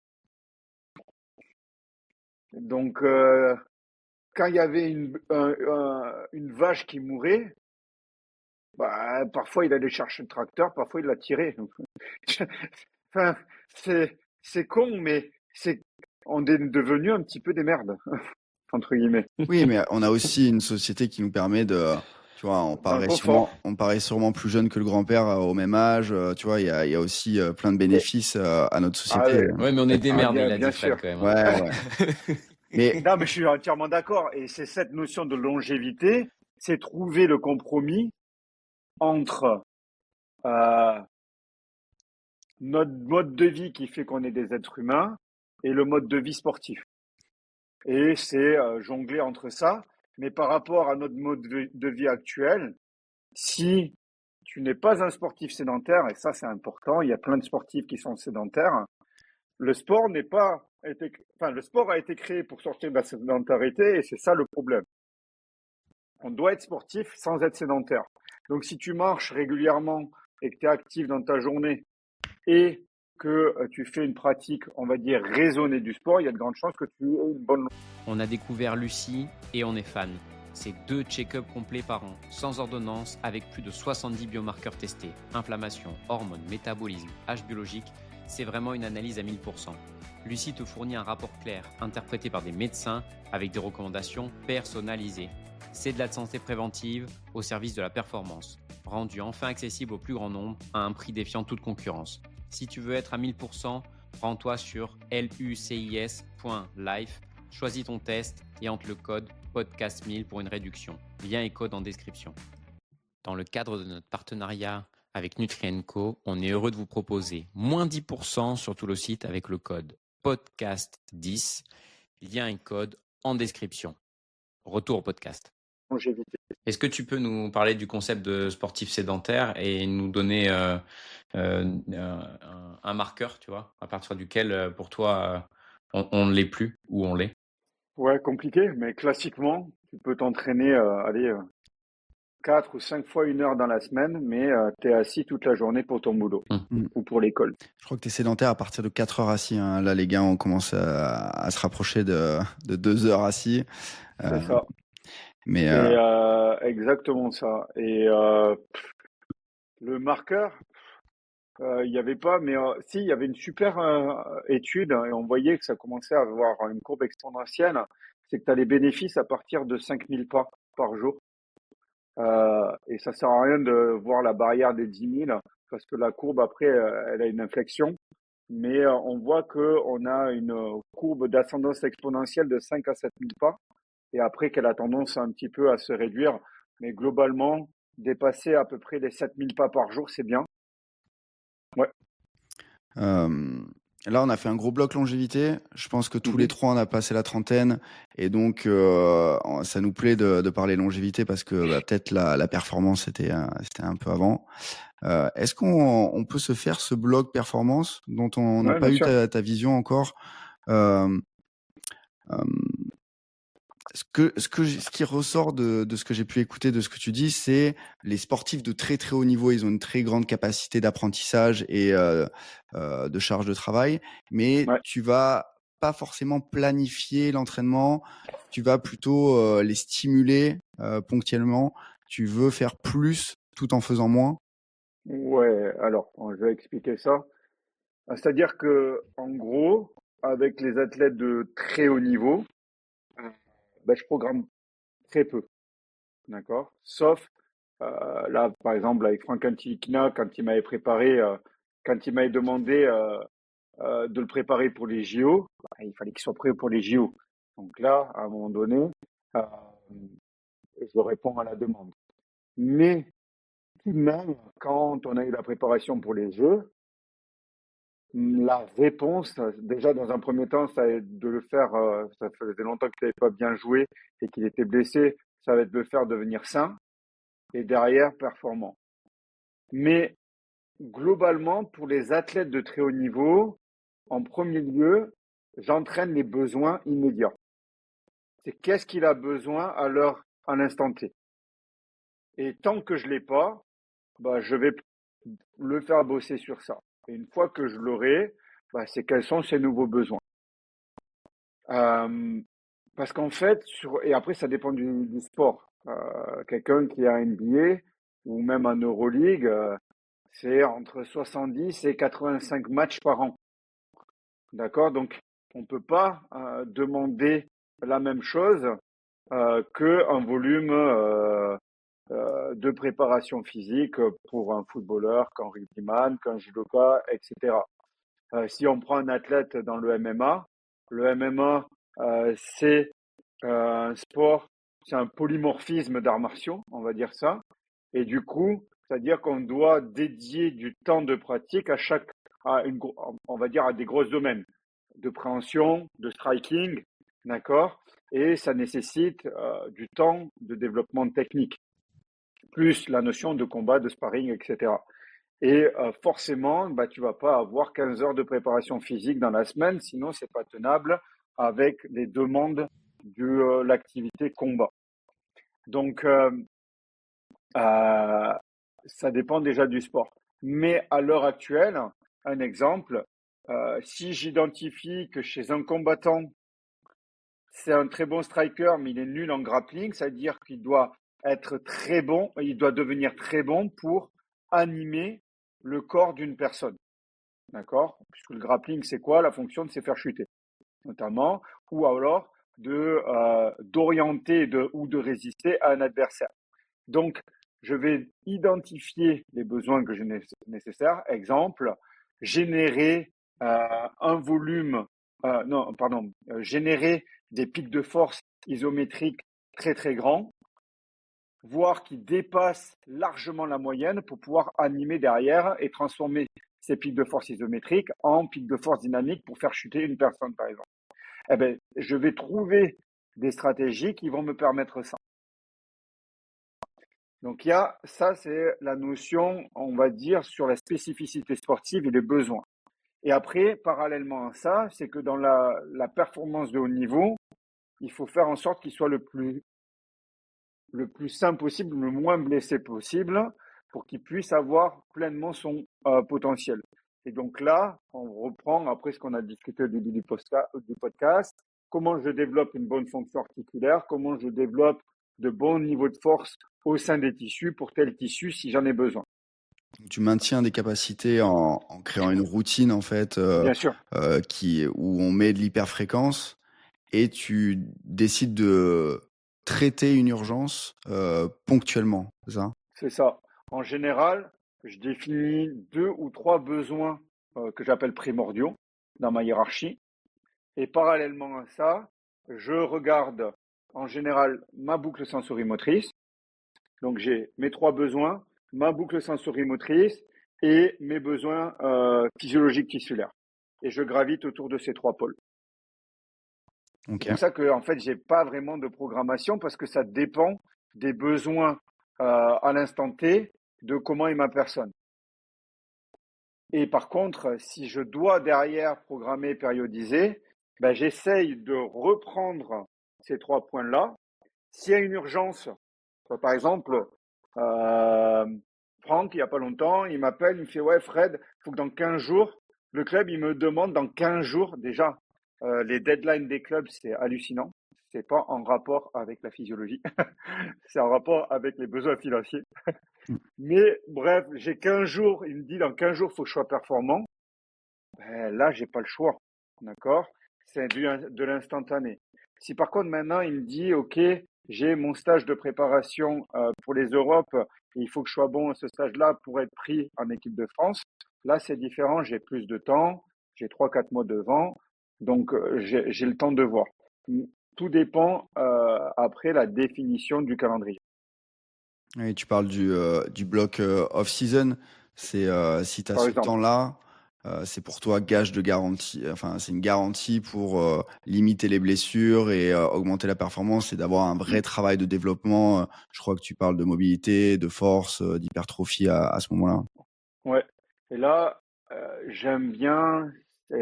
Donc, quand il y avait une vache qui mourait, bah, parfois il allait chercher le tracteur, parfois il l'a tiré. Enfin, c'est con, mais on est devenu un petit peu des merdes, entre guillemets, Oui, mais on a aussi une société qui nous permet de, tu vois, dans le confort. on paraît sûrement plus jeune que le grand-père au même âge. Tu vois, il y a aussi plein de Et- bénéfices à notre ah, société. ouais, Ouais, mais on est des merdes, bien, il a dit bien Fred sûr. quand même, hein. Ouais, ouais. Mais Non, mais je suis entièrement d'accord. Et c'est cette notion de longévité, c'est trouver le compromis entre euh, notre mode de vie qui fait qu'on est des êtres humains et le mode de vie sportif. Et c'est jongler entre ça. Mais par rapport à notre mode de vie actuel, si tu n'es pas un sportif sédentaire, et ça c'est important, il y a plein de sportifs qui sont sédentaires, le sport n'est pas le sport a été créé pour sortir de la sédentarité et c'est ça le problème. On doit être sportif sans être sédentaire. Donc, si tu marches régulièrement et que tu es actif dans ta journée et que tu fais une pratique, on va dire, raisonnée du sport, il y a de grandes chances que tu aies une bonne... On a découvert Lucie et on est fan. C'est 2 check-ups complets par an, sans ordonnance, avec plus de 70 biomarqueurs testés. Inflammation, hormones, métabolisme, âge biologique, c'est vraiment une analyse à 1000%. Lucie te fournit un rapport clair, interprété par des médecins, avec des recommandations personnalisées. C'est de la santé préventive au service de la performance, rendu enfin accessible au plus grand nombre à un prix défiant toute concurrence. Si tu veux être à 1000%, rends-toi sur lucis.life, choisis ton test et entre le code podcast1000 pour une réduction. Lien et code en description. Dans le cadre de notre partenariat avec Nutrien&Co, on est heureux de vous proposer moins 10% sur tout le site avec le code podcast10. Lien et code en description. Retour au podcast. longévité. Est-ce que tu peux nous parler du concept de sportif sédentaire et nous donner un marqueur, tu vois, à partir duquel, pour toi, on ne l'est plus ou on l'est? Ouais, compliqué, mais classiquement, tu peux t'entraîner, 4 ou 5 fois 1 heure dans la semaine, mais tu es assis toute la journée pour ton boulot ou pour l'école. Je crois que tu es sédentaire à partir de 4 heures assis. Hein. Là, les gars, on commence à se rapprocher de 2 heures assis. C'est ça. Mais Et exactement ça. Et le marqueur, il n'y avait pas, mais si, il y avait une super étude et on voyait que ça commençait à avoir une courbe exponentielle. C'est que tu as les bénéfices à partir de 5000 pas par jour. Et ça sert à rien de voir la barrière des 10 000 parce que la courbe après, elle a une inflexion. Mais on voit que on a une courbe d'ascendance exponentielle de 5 à 7 000 pas et après qu'elle a tendance un petit peu à se réduire. Mais globalement, dépasser à peu près les 7 000 pas par jour, c'est bien. Ouais. Là, on a fait un gros bloc longévité. Je pense que tous les trois, on a passé la trentaine. Et donc, ça nous plaît de parler longévité parce que peut-être la performance, c'était un peu avant. Est-ce qu'on peut se faire ce bloc performance dont on n'a Ouais, pas bien eu sûr. ta vision encore? Ce qui ressort de ce que j'ai pu écouter de ce que tu dis, c'est les sportifs de très très haut niveau, ils ont une très grande capacité d'apprentissage et de charge de travail, mais Ouais. tu vas pas forcément planifier l'entraînement, tu vas plutôt les stimuler ponctuellement, tu veux faire plus tout en faisant moins. Ouais, alors, je vais expliquer ça. C'est-à-dire que, en gros, avec les athlètes de très haut niveau, je programme très peu, d'accord? Sauf là, par exemple, avec Franck Antiquina, quand il m'avait préparé, quand il m'avait demandé de le préparer pour les JO, il fallait qu'il soit prêt pour les JO. Donc là, à un moment donné, euh, je réponds à la demande. Mais tout de même, quand on a eu la préparation pour les Jeux, la réponse, déjà dans un premier temps, ça va être de le faire, ça faisait longtemps qu'il n'avait pas bien joué et qu'il était blessé, ça va être de le faire devenir sain et derrière performant. Mais globalement, pour les athlètes de très haut niveau, en premier lieu, j'entraîne les besoins immédiats. C'est qu'est-ce qu'il a besoin à l'instant T. Et tant que je l'ai pas, je vais le faire bosser sur ça. Et une fois que je l'aurai, c'est quels sont ses nouveaux besoins. Parce qu'en fait, et après ça dépend du sport. Quelqu'un qui a un NBA ou même en Euroleague, c'est entre 70 et 85 matchs par an. D'accord? Donc, on peut pas demander la même chose qu'un volume de préparation physique pour un footballeur, qu'un rugbyman, qu'un judoka, etc. Si on prend un athlète dans le MMA, c'est un sport, c'est un polymorphisme d'arts martiaux, on va dire ça. Et du coup, c'est-à-dire qu'on doit dédier du temps de pratique on va dire à des gros domaines de préhension, de striking, d'accord? Et ça nécessite du temps de développement technique, plus la notion de combat, de sparring, etc. Et forcément, tu vas pas avoir 15 heures de préparation physique dans la semaine, sinon c'est pas tenable avec les demandes de l'activité combat. Donc, ça dépend déjà du sport. Mais à l'heure actuelle, un exemple, si j'identifie que chez un combattant, c'est un très bon striker, mais il est nul en grappling, c'est-à-dire qu'il doit être très bon, il doit devenir très bon pour animer le corps d'une personne. D'accord? Puisque le grappling, c'est quoi? La fonction de se faire chuter, notamment, ou alors d'orienter ou de résister à un adversaire. Donc, je vais identifier les besoins que j'ai nécessaires. Exemple, générer un volume, générer des pics de force isométriques très très grands, voire qui dépassent largement la moyenne pour pouvoir animer derrière et transformer ces pics de force isométriques en pics de force dynamiques pour faire chuter une personne, par exemple. Eh ben, je vais trouver des stratégies qui vont me permettre ça. Donc, ça, c'est la notion, on va dire, sur la spécificité sportive et les besoins. Et après, parallèlement à ça, c'est que dans la performance de haut niveau, il faut faire en sorte qu'il soit le plus sain possible, le moins blessé possible, pour qu'il puisse avoir pleinement son potentiel. Et donc là, on reprend après ce qu'on a discuté au début du podcast, comment je développe une bonne fonction articulaire, comment je développe de bons niveaux de force au sein des tissus pour tel tissu si j'en ai besoin. Tu maintiens des capacités en créant une routine en fait Bien sûr. où on met de l'hyperfréquence et tu décides de traiter une urgence ponctuellement, c'est ça? C'est ça. En général, je définis 2 ou 3 besoins que j'appelle primordiaux dans ma hiérarchie. Et parallèlement à ça, je regarde en général ma boucle sensorimotrice. Donc j'ai mes 3 besoins, ma boucle sensorimotrice et mes besoins physiologiques tissulaires. Et je gravite autour de ces 3 pôles. Ok. C'est pour ça que en fait, j'ai pas vraiment de programmation parce que ça dépend des besoins à l'instant T de comment est ma personne. Et par contre, si je dois derrière programmer, périodiser, j'essaye de reprendre ces 3 points-là. S'il y a une urgence, par exemple, Franck, il n'y a pas longtemps, il m'appelle, il me fait « Ouais, Fred, il faut que dans 15 jours, le club, il me demande dans 15 jours déjà. Les deadlines des clubs, c'est hallucinant. C'est pas en rapport avec la physiologie, c'est en rapport avec les besoins financiers. Mais bref, j'ai 15 jours, il me dit dans 15 jours, il faut que je sois performant. Là, j'ai pas le choix, d'accord? C'est de l'instantané. Si par contre maintenant il me dit, ok, j'ai mon stage de préparation pour les Europes, et il faut que je sois bon à ce stage-là pour être pris en équipe de France, là c'est différent, j'ai plus de temps, j'ai 3-4 mois devant, donc j'ai le temps de voir. Tout dépend après la définition du calendrier. Et tu parles du bloc off-season. C'est si tu as Par ce exemple, temps-là, c'est pour toi gage de garantie. Enfin, c'est une garantie pour limiter les blessures et augmenter la performance et d'avoir un vrai travail de développement. Je crois que tu parles de mobilité, de force, d'hypertrophie à ce moment-là. ouais. Et là, j'aime bien,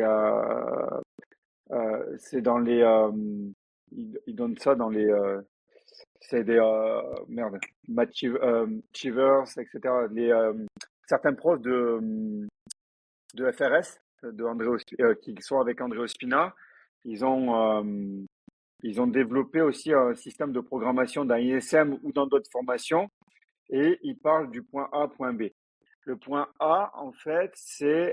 c'est dans les, ils donnent ça dans les, c'est des, Matt Chivers, etc. Certains pros de FRS, qui sont avec André Ospina, ils ont, euh, ils ont développé aussi un système de programmation d'un ISM ou dans d'autres formations, et ils parlent du point A, point B. Le point A, en fait, c'est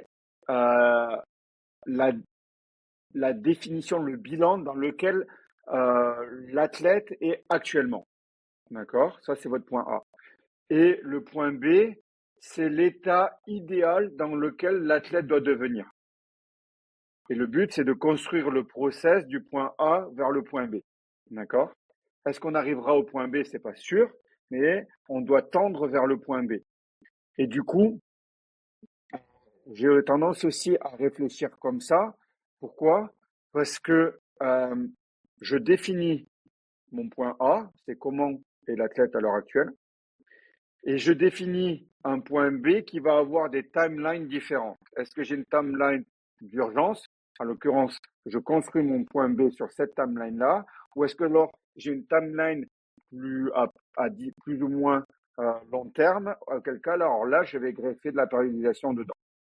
la la définition, le bilan dans lequel l'athlète est actuellement. D'accord? Ça, c'est votre point A. Et le point B, c'est l'état idéal dans lequel l'athlète doit devenir. Et le but, c'est de construire le process du point A vers le point B. D'accord? Est-ce qu'on arrivera au point B? C'est pas sûr, mais on doit tendre vers le point B. Et du coup, j'ai tendance aussi à réfléchir comme ça. Pourquoi? Parce que je définis mon point A, c'est comment est l'athlète à l'heure actuelle, et je définis un point B qui va avoir des timelines différentes. Est-ce que j'ai une timeline d'urgence? En l'occurrence, je construis mon point B sur cette timeline-là, ou est-ce que alors j'ai une timeline plus ou moins long terme, auquel cas, alors là, je vais greffer de la périodisation dedans.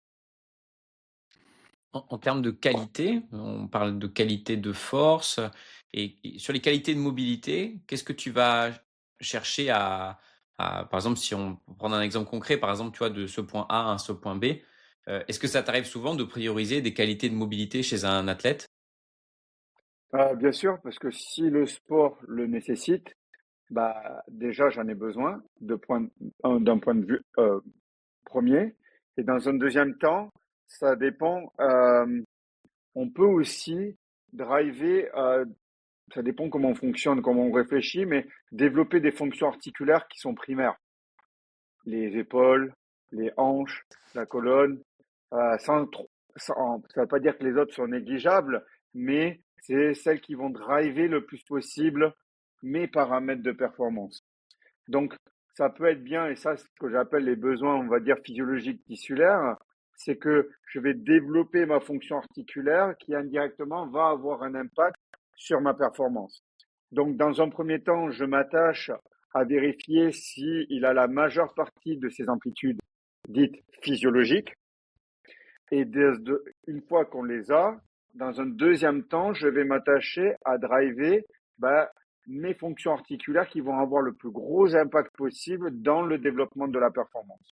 En termes de qualité, on parle de qualité de force, et sur les qualités de mobilité, qu'est-ce que tu vas chercher par exemple, si on prend un exemple concret, par exemple, tu vois, de ce point A à ce point B, est-ce que ça t'arrive souvent de prioriser des qualités de mobilité chez un athlète? Bien sûr, parce que si le sport le nécessite, bah déjà j'en ai besoin d'un point de vue premier. Et dans un deuxième temps, ça dépend. On peut aussi driver. Ça dépend comment on fonctionne, comment on réfléchit, mais développer des fonctions articulaires qui sont primaires. Les épaules, les hanches, la colonne, ça ne veut pas dire que les autres sont négligeables, mais c'est celles qui vont driver le plus possible mes paramètres de performance. Donc, ça peut être bien, et ça, c'est ce que j'appelle les besoins, on va dire, physiologiques tissulaires, c'est que je vais développer ma fonction articulaire qui indirectement va avoir un impact sur ma performance. Donc, dans un premier temps, je m'attache à vérifier s'il a la majeure partie de ses amplitudes dites physiologiques. Et une fois qu'on les a, dans un deuxième temps, je vais m'attacher à driver mes fonctions articulaires qui vont avoir le plus gros impact possible dans le développement de la performance.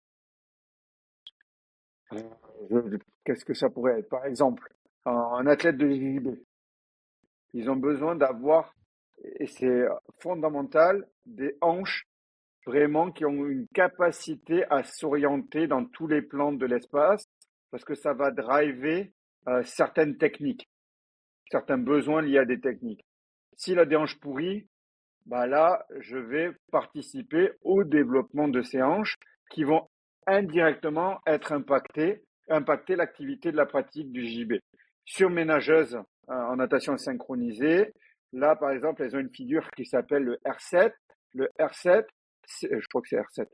Qu'est-ce que ça pourrait être? Par exemple, un athlète de JJB, ils ont besoin d'avoir, et c'est fondamental, des hanches vraiment qui ont une capacité à s'orienter dans tous les plans de l'espace parce que ça va driver certaines techniques, certains besoins liés à des techniques. S'il a des hanches pourries, bah là, je vais participer au développement de ces hanches qui vont indirectement impacter l'activité de la pratique du JB. Sur mes nageuses en natation synchronisée, là, par exemple, elles ont une figure qui s'appelle le R7. Le R7, je crois que c'est R7.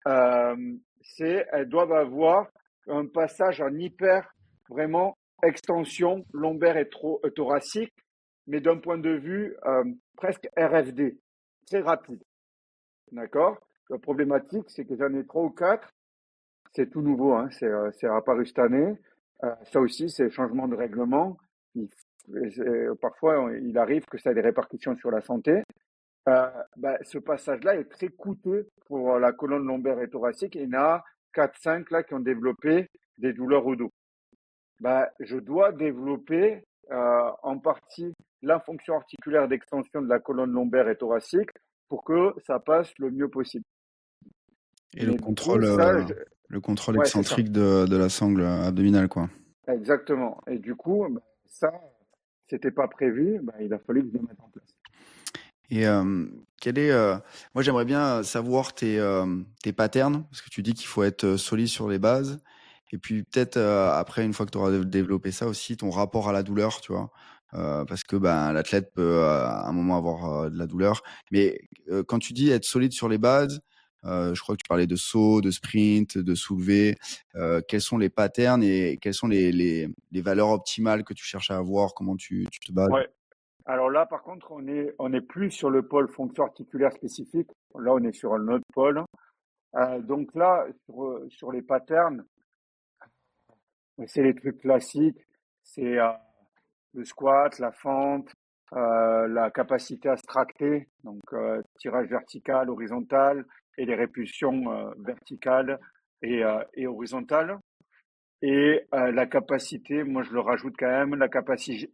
Elles doivent avoir un passage en hyper, vraiment, extension lombaire et thoracique, mais d'un point de vue presque RFD, très rapide. D'accord? La problématique, c'est que j'en ai 3 ou 4. C'est tout nouveau, hein, c'est apparu cette année. Ça aussi, c'est changement de règlement. Parfois, il arrive que ça ait des répercussions sur la santé. Ce passage-là est très coûteux pour la colonne lombaire et thoracique. Il y en a 4-5 là qui ont développé des douleurs au dos. Je dois développer en partie la fonction articulaire d'extension de la colonne lombaire et thoracique pour que ça passe le mieux possible. Et le contrôle, le contrôle Ouais, excentrique de la sangle abdominale, quoi. Exactement. Et du coup, ça, c'était pas prévu. Il a fallu que je le mette en place. Et moi, j'aimerais bien savoir tes patterns, parce que tu dis qu'il faut être solide sur les bases. Et puis peut-être après, une fois que tu auras développé ça aussi, ton rapport à la douleur, tu vois. Parce que l'athlète peut à un moment avoir de la douleur. Mais quand tu dis être solide sur les bases, je crois que tu parlais de saut, de sprint, de soulevé. Quels sont les patterns et quelles sont les valeurs optimales que tu cherches à avoir? Comment tu te bases? Ouais. Alors là, par contre, on est plus sur le pôle fonction articulaire spécifique. Là, on est sur un autre pôle. Donc là, sur les patterns, c'est les trucs classiques. C'est le squat, la fente, la capacité à se tracter, donc tirage vertical, horizontal, et les répulsions verticales et horizontales. Et la capacité, moi je le rajoute quand même, la capacité,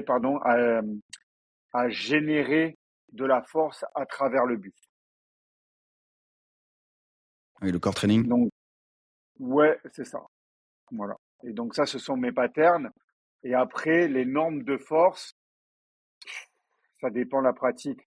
à générer de la force à travers le buste. Oui, le core training. Donc, ouais, c'est ça. Voilà. Et donc ça, ce sont mes patterns. Et après, les normes de force, ça dépend de la pratique.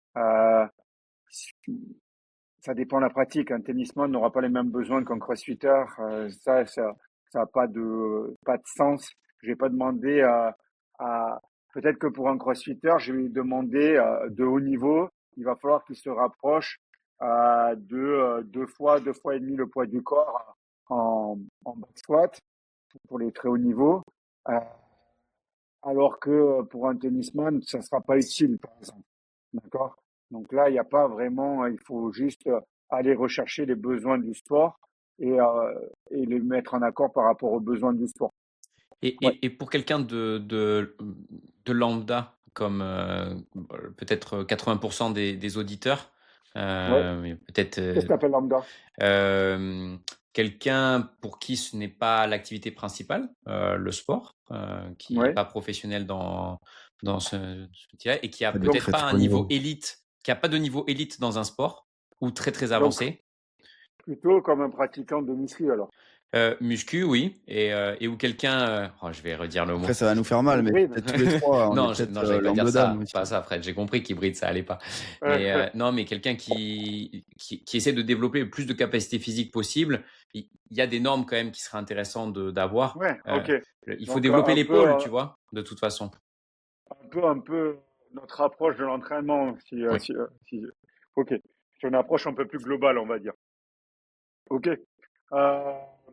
Ça dépend de la pratique. Un tennisman n'aura pas les mêmes besoins qu'un crossfitter. Ça a pas de sens. Je vais pas demander à peut-être que pour un crossfitter, je vais lui demander de haut niveau. Il va falloir qu'il se rapproche deux fois et demi le poids du corps en back squat pour les très hauts niveaux. Euh, alors que pour un tennisman, ça ne sera pas utile, par exemple. D'accord? Donc là, il n'y a pas vraiment, il faut juste aller rechercher les besoins du sport et les mettre en accord par rapport aux besoins du sport. Ouais. Et pour quelqu'un de lambda, comme peut-être 80% des auditeurs, Ouais. mais peut-être Qu'est-ce que tu appelles lambda? euh, quelqu'un pour qui ce n'est pas l'activité principale, le sport, qui n'est Ouais. pas professionnel dans ce métier et qui a Pas de peut-être très pas très un haut niveau niveau. élite, qui a pas de niveau élite dans un sport ou très très Donc, avancé. plutôt comme un pratiquant de muscu, alors. Muscu, oui, et où quelqu'un, oh, je vais redire le Après, mot. ça va nous faire mal, mais Hybride. peut-être tous les trois, on est Non, peut-être non, j'allais pas dire lambda, nous ça, aussi. pas ça, Fred. J'ai compris qu'hybride, ça allait pas. Mais non, mais quelqu'un qui essaie de développer le plus de capacités physiques possible. Il y a des normes quand même qui seraient intéressantes d'avoir. Ouais, ok. Il faut Donc, développer l'épaule, tu vois, de toute façon. un peu notre approche de l'entraînement, Oui. Ok. C'est une approche un peu plus globale, on va dire. Ok. Euh,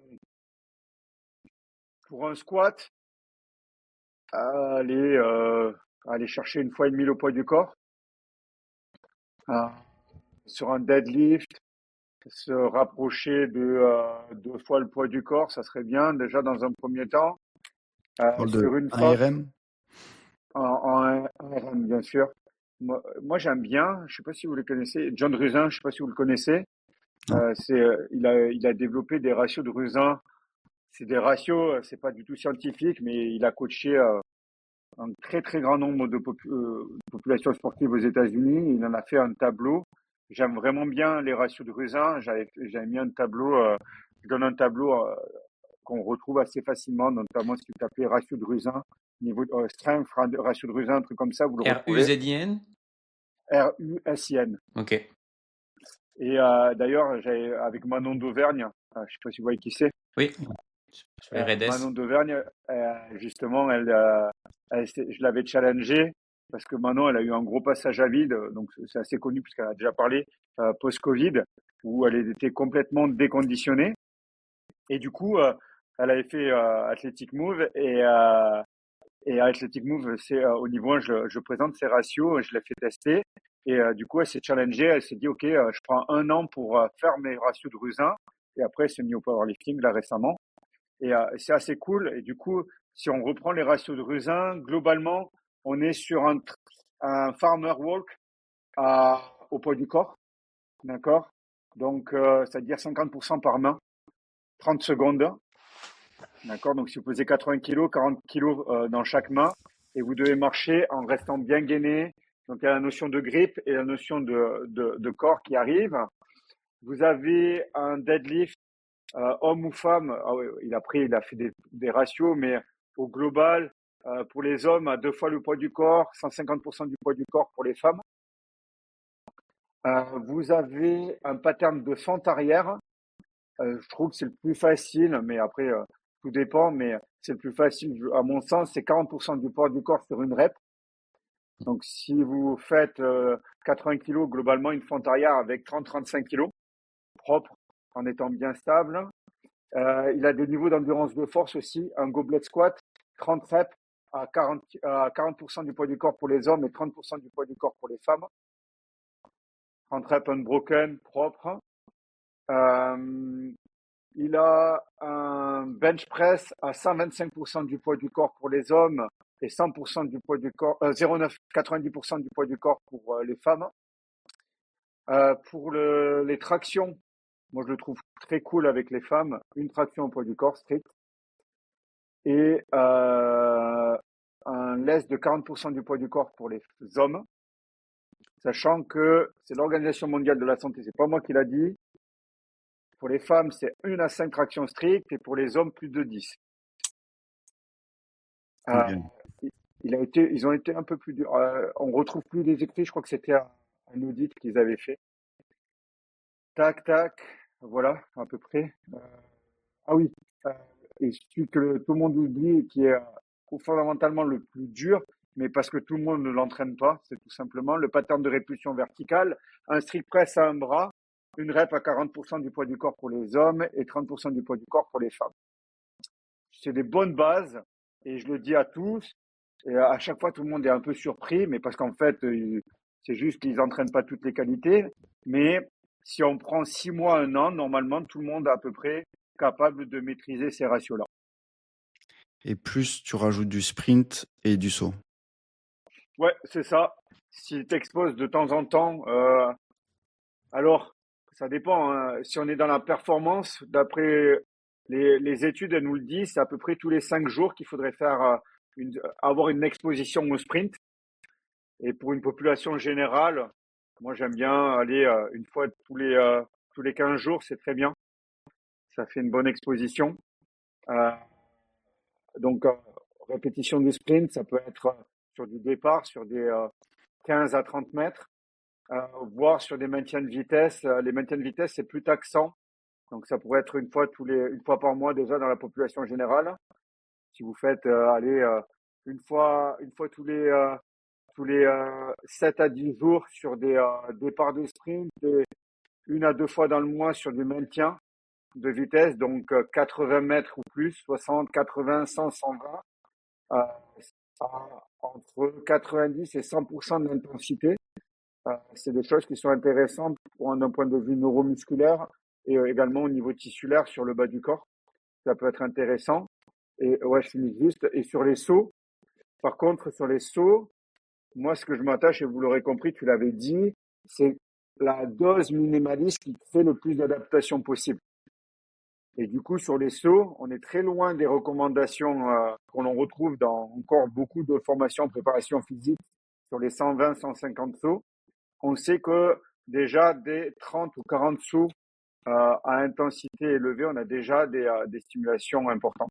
pour un squat, aller, aller chercher une fois et demie le poids du corps. Euh, sur un deadlift, se rapprocher de deux fois le poids du corps, ça serait bien déjà dans un premier temps. Tu parles de Sur une 1 frappe, RM? en RM, bien sûr. Moi j'aime bien, je sais pas si vous le connaissez, John Ruzin, je sais pas si vous le connaissez. Non. Il a développé des ratios de Ruzin. C'est des ratios, c'est pas du tout scientifique, mais il a coaché un très très grand nombre de populations sportives aux États-Unis. Il en a fait un tableau. J'aime vraiment bien les ratios de Ruzin. J'avais mis un tableau, je donne un tableau qu'on retrouve assez facilement, notamment si vous tapez ratio de Ruzin, niveau strength, ratio de Ruzin, un truc comme ça, vous le retrouvez. RUZIN? RUSIN. Ok. Et d'ailleurs, j'avais avec Manon d'Auvergne, je sais pas si vous voyez qui c'est. Oui, sur les Manon REDES. d'Auvergne, justement, je l'avais challengée parce que Manon, elle a eu un gros passage à vide, donc c'est assez connu puisqu'elle a déjà parlé post-Covid, où elle était complètement déconditionnée. Et du coup, elle avait fait Athletic Move et Athletic Move, c'est au niveau 1, je présente ses ratios, je l'ai fait tester. Et du coup, elle s'est challengée, elle s'est dit, OK, je prends un an pour faire mes ratios de Ruzin. Et après, elle s'est mise au powerlifting, là, récemment. Et c'est assez cool. Et du coup, si on reprend les ratios de Ruzin, globalement, on est sur un farmer walk au poids du corps. D'accord? Donc, c'est-à-dire 50% par main, 30 secondes. D'accord? Donc, si vous pesez 80 kg, 40 kg dans chaque main, et vous devez marcher en restant bien gainé. Donc, il y a la notion de grip et la notion de corps qui arrive. Vous avez un deadlift, homme ou femme. Ah oui, il a fait des ratios, mais au global, pour les hommes, à 2 fois le poids du corps, 150% du poids du corps pour les femmes. Vous avez un pattern de fente arrière. Je trouve que c'est le plus facile, mais après, tout dépend, mais c'est le plus facile, à mon sens, c'est 40% du poids du corps sur une rep. Donc, si vous faites 80 kg, globalement, une fente arrière avec 30-35 kg, propre, en étant bien stable. Il a des niveaux d'endurance de force aussi, un goblet squat, 30 reps à 40% du poids du corps pour les hommes et 30% du poids du corps pour les femmes. 30 reps unbroken, propre. Il a un bench press à 125% du poids du corps pour les hommes et 100% du poids du corps, 90% du poids du corps pour les femmes. Pour les tractions, moi je le trouve très cool avec les femmes, une traction au poids du corps strict et un lest de 40% du poids du corps pour les hommes, sachant que c'est l'Organisation mondiale de la santé, c'est pas moi qui l'a dit. Pour les femmes, c'est 1 à 5 tractions strictes et pour les hommes, plus de 10. Ok. Ils ont été un peu plus durs. On retrouve plus les écrits, je crois que c'était un audit qu'ils avaient fait. Tac, tac, voilà, à peu près. Ah oui, et celui que tout le monde oublie et qui est fondamentalement le plus dur, mais parce que tout le monde ne l'entraîne pas, c'est tout simplement le pattern de répulsion verticale, un strict press à un bras une rep à 40% du poids du corps pour les hommes et 30% du poids du corps pour les femmes. C'est des bonnes bases et je le dis à tous. Et à chaque fois, tout le monde est un peu surpris, mais parce qu'en fait, c'est juste qu'ils n'entraînent pas toutes les qualités. Mais si on prend 6 mois, 1 an, normalement, tout le monde est à peu près capable de maîtriser ces ratios-là. Et plus tu rajoutes du sprint et du saut. Ouais, c'est ça. Si tu t'exposes de temps en temps, alors ça dépend. Hein. Si on est dans la performance, d'après les études, elles nous le disent, c'est à peu près tous les 5 jours qu'il faudrait faire avoir une exposition au sprint. Et pour une population générale, moi j'aime bien aller une fois tous les 15 jours, c'est très bien. Ça fait une bonne exposition. Euh, donc répétition du sprint, ça peut être sur du départ, sur des 15 à 30 mètres, voire sur des maintiens de vitesse. Les maintiens de vitesse, c'est plus taxant. Donc ça pourrait être une fois par mois déjà dans la population générale. Si vous faites une fois tous les 7 à 10 jours sur des départs de sprint et 1 à 2 fois dans le mois sur du maintien de vitesse, donc 80 mètres ou plus, 60, 80, 100, 120, entre 90 et 100% de l'intensité. C'est des choses qui sont intéressantes d'un point de vue neuromusculaire et également au niveau tissulaire sur le bas du corps. Ça peut être intéressant. Et ouais, je finis juste. Et sur les sauts, par contre, sur les sauts, moi, ce que je m'attache, et vous l'aurez compris, tu l'avais dit, c'est la dose minimaliste qui fait le plus d'adaptation possible. Et du coup, sur les sauts, on est très loin des recommandations qu'on retrouve dans encore beaucoup de formations en préparation physique sur les 120, 150 sauts. On sait que déjà des 30 ou 40 sauts à intensité élevée, on a déjà des stimulations importantes.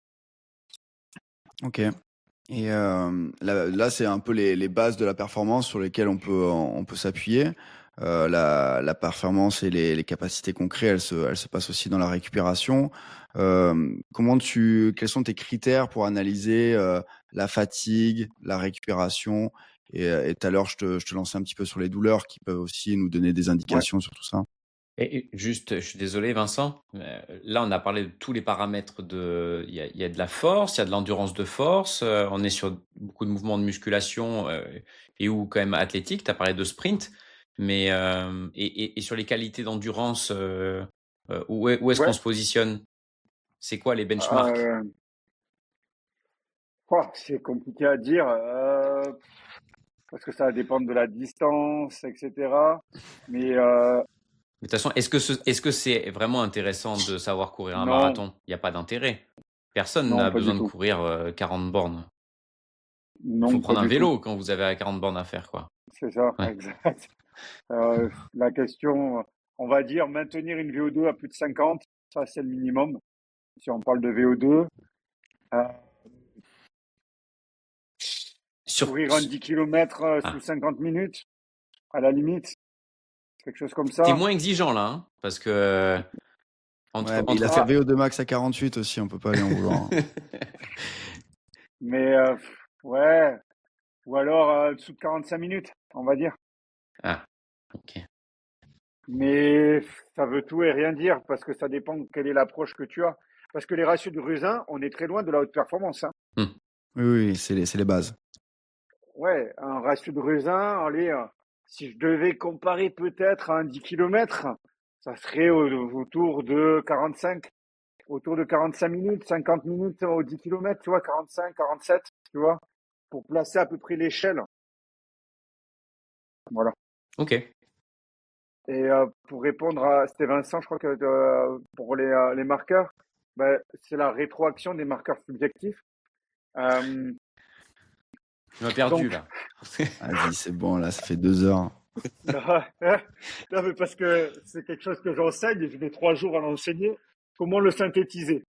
Ok. Et là, c'est un peu les bases de la performance sur lesquelles on peut s'appuyer. La performance et les capacités qu'on crée, elles se passent aussi dans la récupération. Quels sont tes critères pour analyser la fatigue, la récupération? Et tout à l'heure, je te lançais un petit peu sur les douleurs qui peuvent aussi nous donner des indications sur tout ça. Et juste, je suis désolé, Vincent. Là, on a parlé de tous les paramètres il y a de la force, il y a de l'endurance de force. On est sur beaucoup de mouvements de musculation et ou quand même athlétique. Tu as parlé de sprint, mais et sur les qualités d'endurance, où est-ce qu'on Ouais. se positionne? C'est quoi les benchmarks? C'est compliqué à dire parce que ça va dépendre de la distance, etc. Mais De toute façon, est-ce que c'est vraiment intéressant de savoir courir un non, marathon? Il n'y a pas d'intérêt. Personne non, n'a pas du besoin de tout. courir 40 bornes. Il faut Non, pas prendre un du tout. vélo quand vous avez 40 bornes à faire, quoi. C'est ça, Ouais. exact. La question, on va dire maintenir une VO2 à plus de 50, ça c'est le minimum. Si on parle de VO2, Sur, courir un 10 km sous ah. 50 minutes, à la limite, quelque chose comme T'es ça. moins exigeant là, hein, parce que Ouais, mais il a fait VO2 max à 48 aussi, on peut pas aller en vouloir. Mais ouais, ou alors dessous de 45 minutes, on va dire. Ah, ok. Mais ça veut tout et rien dire parce que ça dépend de quelle est l'approche que tu as. Parce que les ratios de Ruzin, on est très loin de la haute performance. Hein. Hmm. Oui, c'est les bases. Ouais, un ratio de Ruzin, allez, si je devais comparer peut-être à un 10 km, ça serait autour de 45, autour de 45 minutes, 50 minutes au 10 km, tu vois, 45, 47, tu vois, pour placer à peu près l'échelle. Voilà. Ok. Et pour répondre c'était Vincent, je crois que pour les marqueurs, ben, c'est la rétroaction des marqueurs subjectifs. Tu m'as perdu Donc, là. Vas-y, c'est bon, là, ça fait 2 heures. non, mais parce que c'est quelque chose que j'enseigne et je mets 3 jours à l'enseigner. Comment le synthétiser?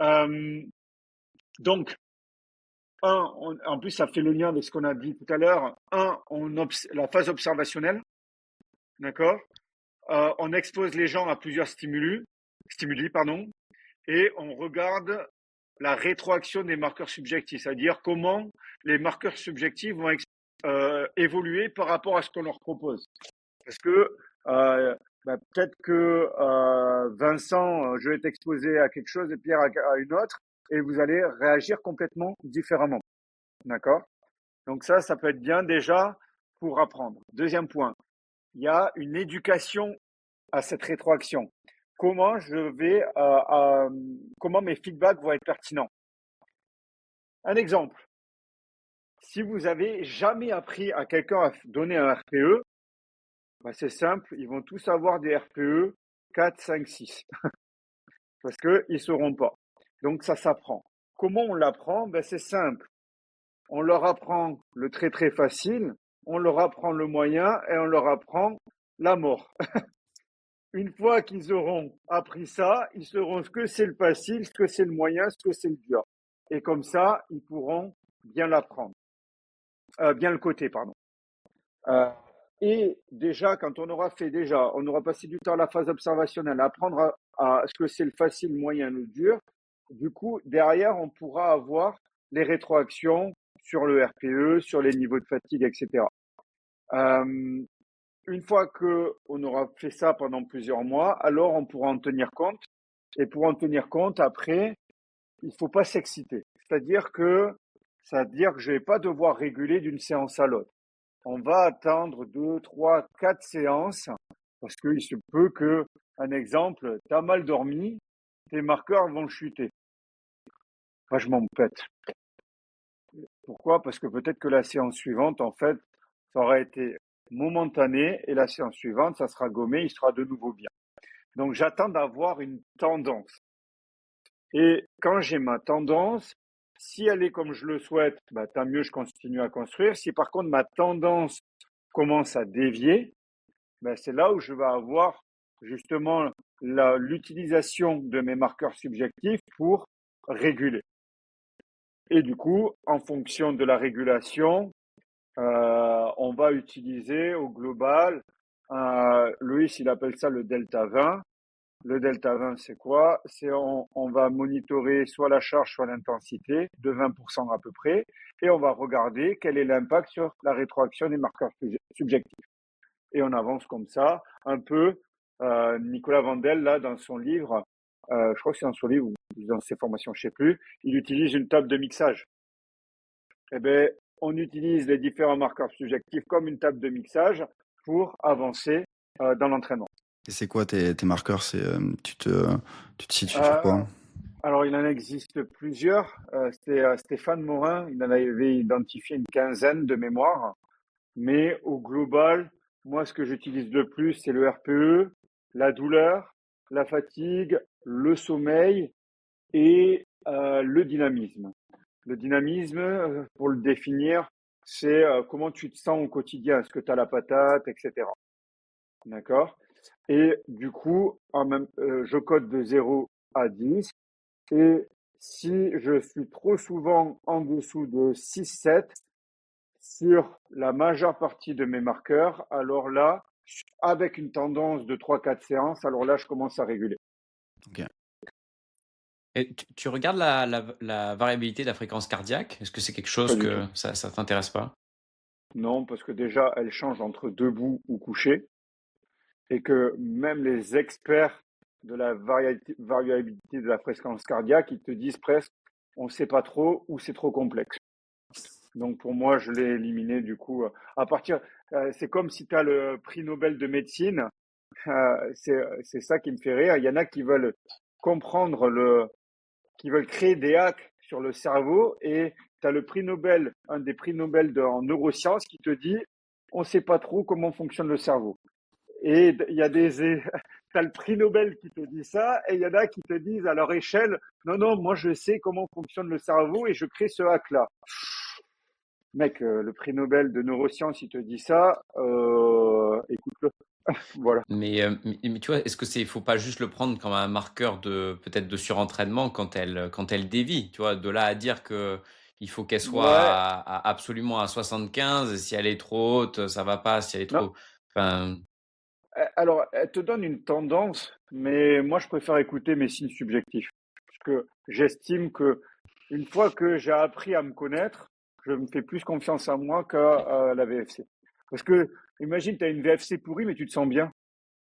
Donc, en plus, ça fait le lien avec ce qu'on a dit tout à l'heure. La phase observationnelle, d'accord? On expose les gens à plusieurs stimuli, pardon, et on regarde la rétroaction des marqueurs subjectifs, c'est-à-dire comment les marqueurs subjectifs vont évoluer par rapport à ce qu'on leur propose. Parce que peut-être que Vincent, je vais t'exposer à quelque chose et Pierre à une autre, et vous allez réagir complètement différemment. D'accord? Donc ça peut être bien déjà pour apprendre. Deuxième point, il y a une éducation à cette rétroaction. Comment comment mes feedbacks vont être pertinents? Un exemple. Si vous avez jamais appris à quelqu'un à donner un RPE, c'est simple, ils vont tous avoir des RPE 4, 5, 6 parce qu'ils ne sauront pas. Donc ça s'apprend. Comment on l'apprend? C'est simple. On leur apprend le très très facile, on leur apprend le moyen et on leur apprend la mort. Une fois qu'ils auront appris ça, ils sauront ce que c'est le facile, ce que c'est le moyen, ce que c'est le dur. Et comme ça, ils pourront bien l'apprendre. Bien le côté, pardon. Et déjà, quand on aura passé du temps à la phase observationnelle, à apprendre à ce que c'est le facile, le moyen, le dur. Du coup, derrière, on pourra avoir les rétroactions sur le RPE, sur les niveaux de fatigue, etc. Une fois que on aura fait ça pendant plusieurs mois, alors on pourra en tenir compte. Et pour en tenir compte, après, il faut pas s'exciter. C'est-à-dire que je vais pas devoir réguler d'une séance à l'autre. On va attendre 2, 3, 4 séances parce qu'il se peut que, un exemple, tu as mal dormi, tes marqueurs vont chuter. Moi, je m'en pète. Pourquoi? Parce que peut-être que la séance suivante, en fait, ça aura été momentané et la séance suivante, ça sera gommé, il sera de nouveau bien. Donc, j'attends d'avoir une tendance. Et quand j'ai ma tendance, si elle est comme je le souhaite, tant mieux, je continue à construire. Si par contre ma tendance commence à dévier, c'est là où je vais avoir justement l'utilisation de mes marqueurs subjectifs pour réguler. Et du coup, en fonction de la régulation, on va utiliser au global, Loïs, il appelle ça le delta 20. Le delta 20, c'est quoi? On va monitorer soit la charge, soit l'intensité de 20% à peu près, et on va regarder quel est l'impact sur la rétroaction des marqueurs subjectifs. Et on avance comme ça, un peu. Nicolas Vandel, là, dans son livre, je crois que c'est dans son livre ou dans ses formations, je sais plus, il utilise une table de mixage. On utilise les différents marqueurs subjectifs comme une table de mixage pour avancer dans l'entraînement. Et c'est quoi tes marqueurs? Tu te situes sur quoi? Alors, il en existe plusieurs. C'était Stéphane Morin, il en avait identifié une quinzaine de mémoire. Mais au global, moi, ce que j'utilise le plus, c'est le RPE, la douleur, la fatigue, le sommeil et le dynamisme. Le dynamisme, pour le définir, c'est comment tu te sens au quotidien. Est-ce que tu as la patate, etc. D'accord? Et du coup, je code de 0 à 10. Et si je suis trop souvent en dessous de 6-7 sur la majeure partie de mes marqueurs, alors là, avec une tendance de 3-4 séances, alors là, je commence à réguler. Ok. Et tu regardes la variabilité de la fréquence cardiaque? Est-ce que c'est quelque chose que ça t'intéresse pas? Non, parce que déjà, elle change entre debout ou couché. Et que même les experts de la variabilité de la fréquence cardiaque, ils te disent presque, on ne sait pas trop ou c'est trop complexe. Donc pour moi, je l'ai éliminé du coup. C'est comme si tu as le prix Nobel de médecine. C'est ça qui me fait rire. Il y en a qui veulent qui veulent créer des hacks sur le cerveau et tu as le prix Nobel, un des prix Nobel en neurosciences qui te dit, on ne sait pas trop comment fonctionne le cerveau. Et il y a t'as le prix Nobel qui te dit ça, et il y en a qui te disent à leur échelle, non, moi je sais comment fonctionne le cerveau et je crée ce hack-là. Mec, le prix Nobel de neurosciences, il te dit ça, écoute-le. Voilà. Mais tu vois, est-ce que faut pas juste le prendre comme un marqueur peut-être de surentraînement quand elle dévie, tu vois, de là à dire que il faut qu'elle soit Ouais. absolument à 75, si elle est trop haute, ça va pas, si elle est trop, enfin. Alors, elle te donne une tendance, mais moi, je préfère écouter mes signes subjectifs. Parce que j'estime que une fois que j'ai appris à me connaître, je me fais plus confiance à moi qu'à la VFC. Parce que, imagine, tu as une VFC pourrie, mais tu te sens bien.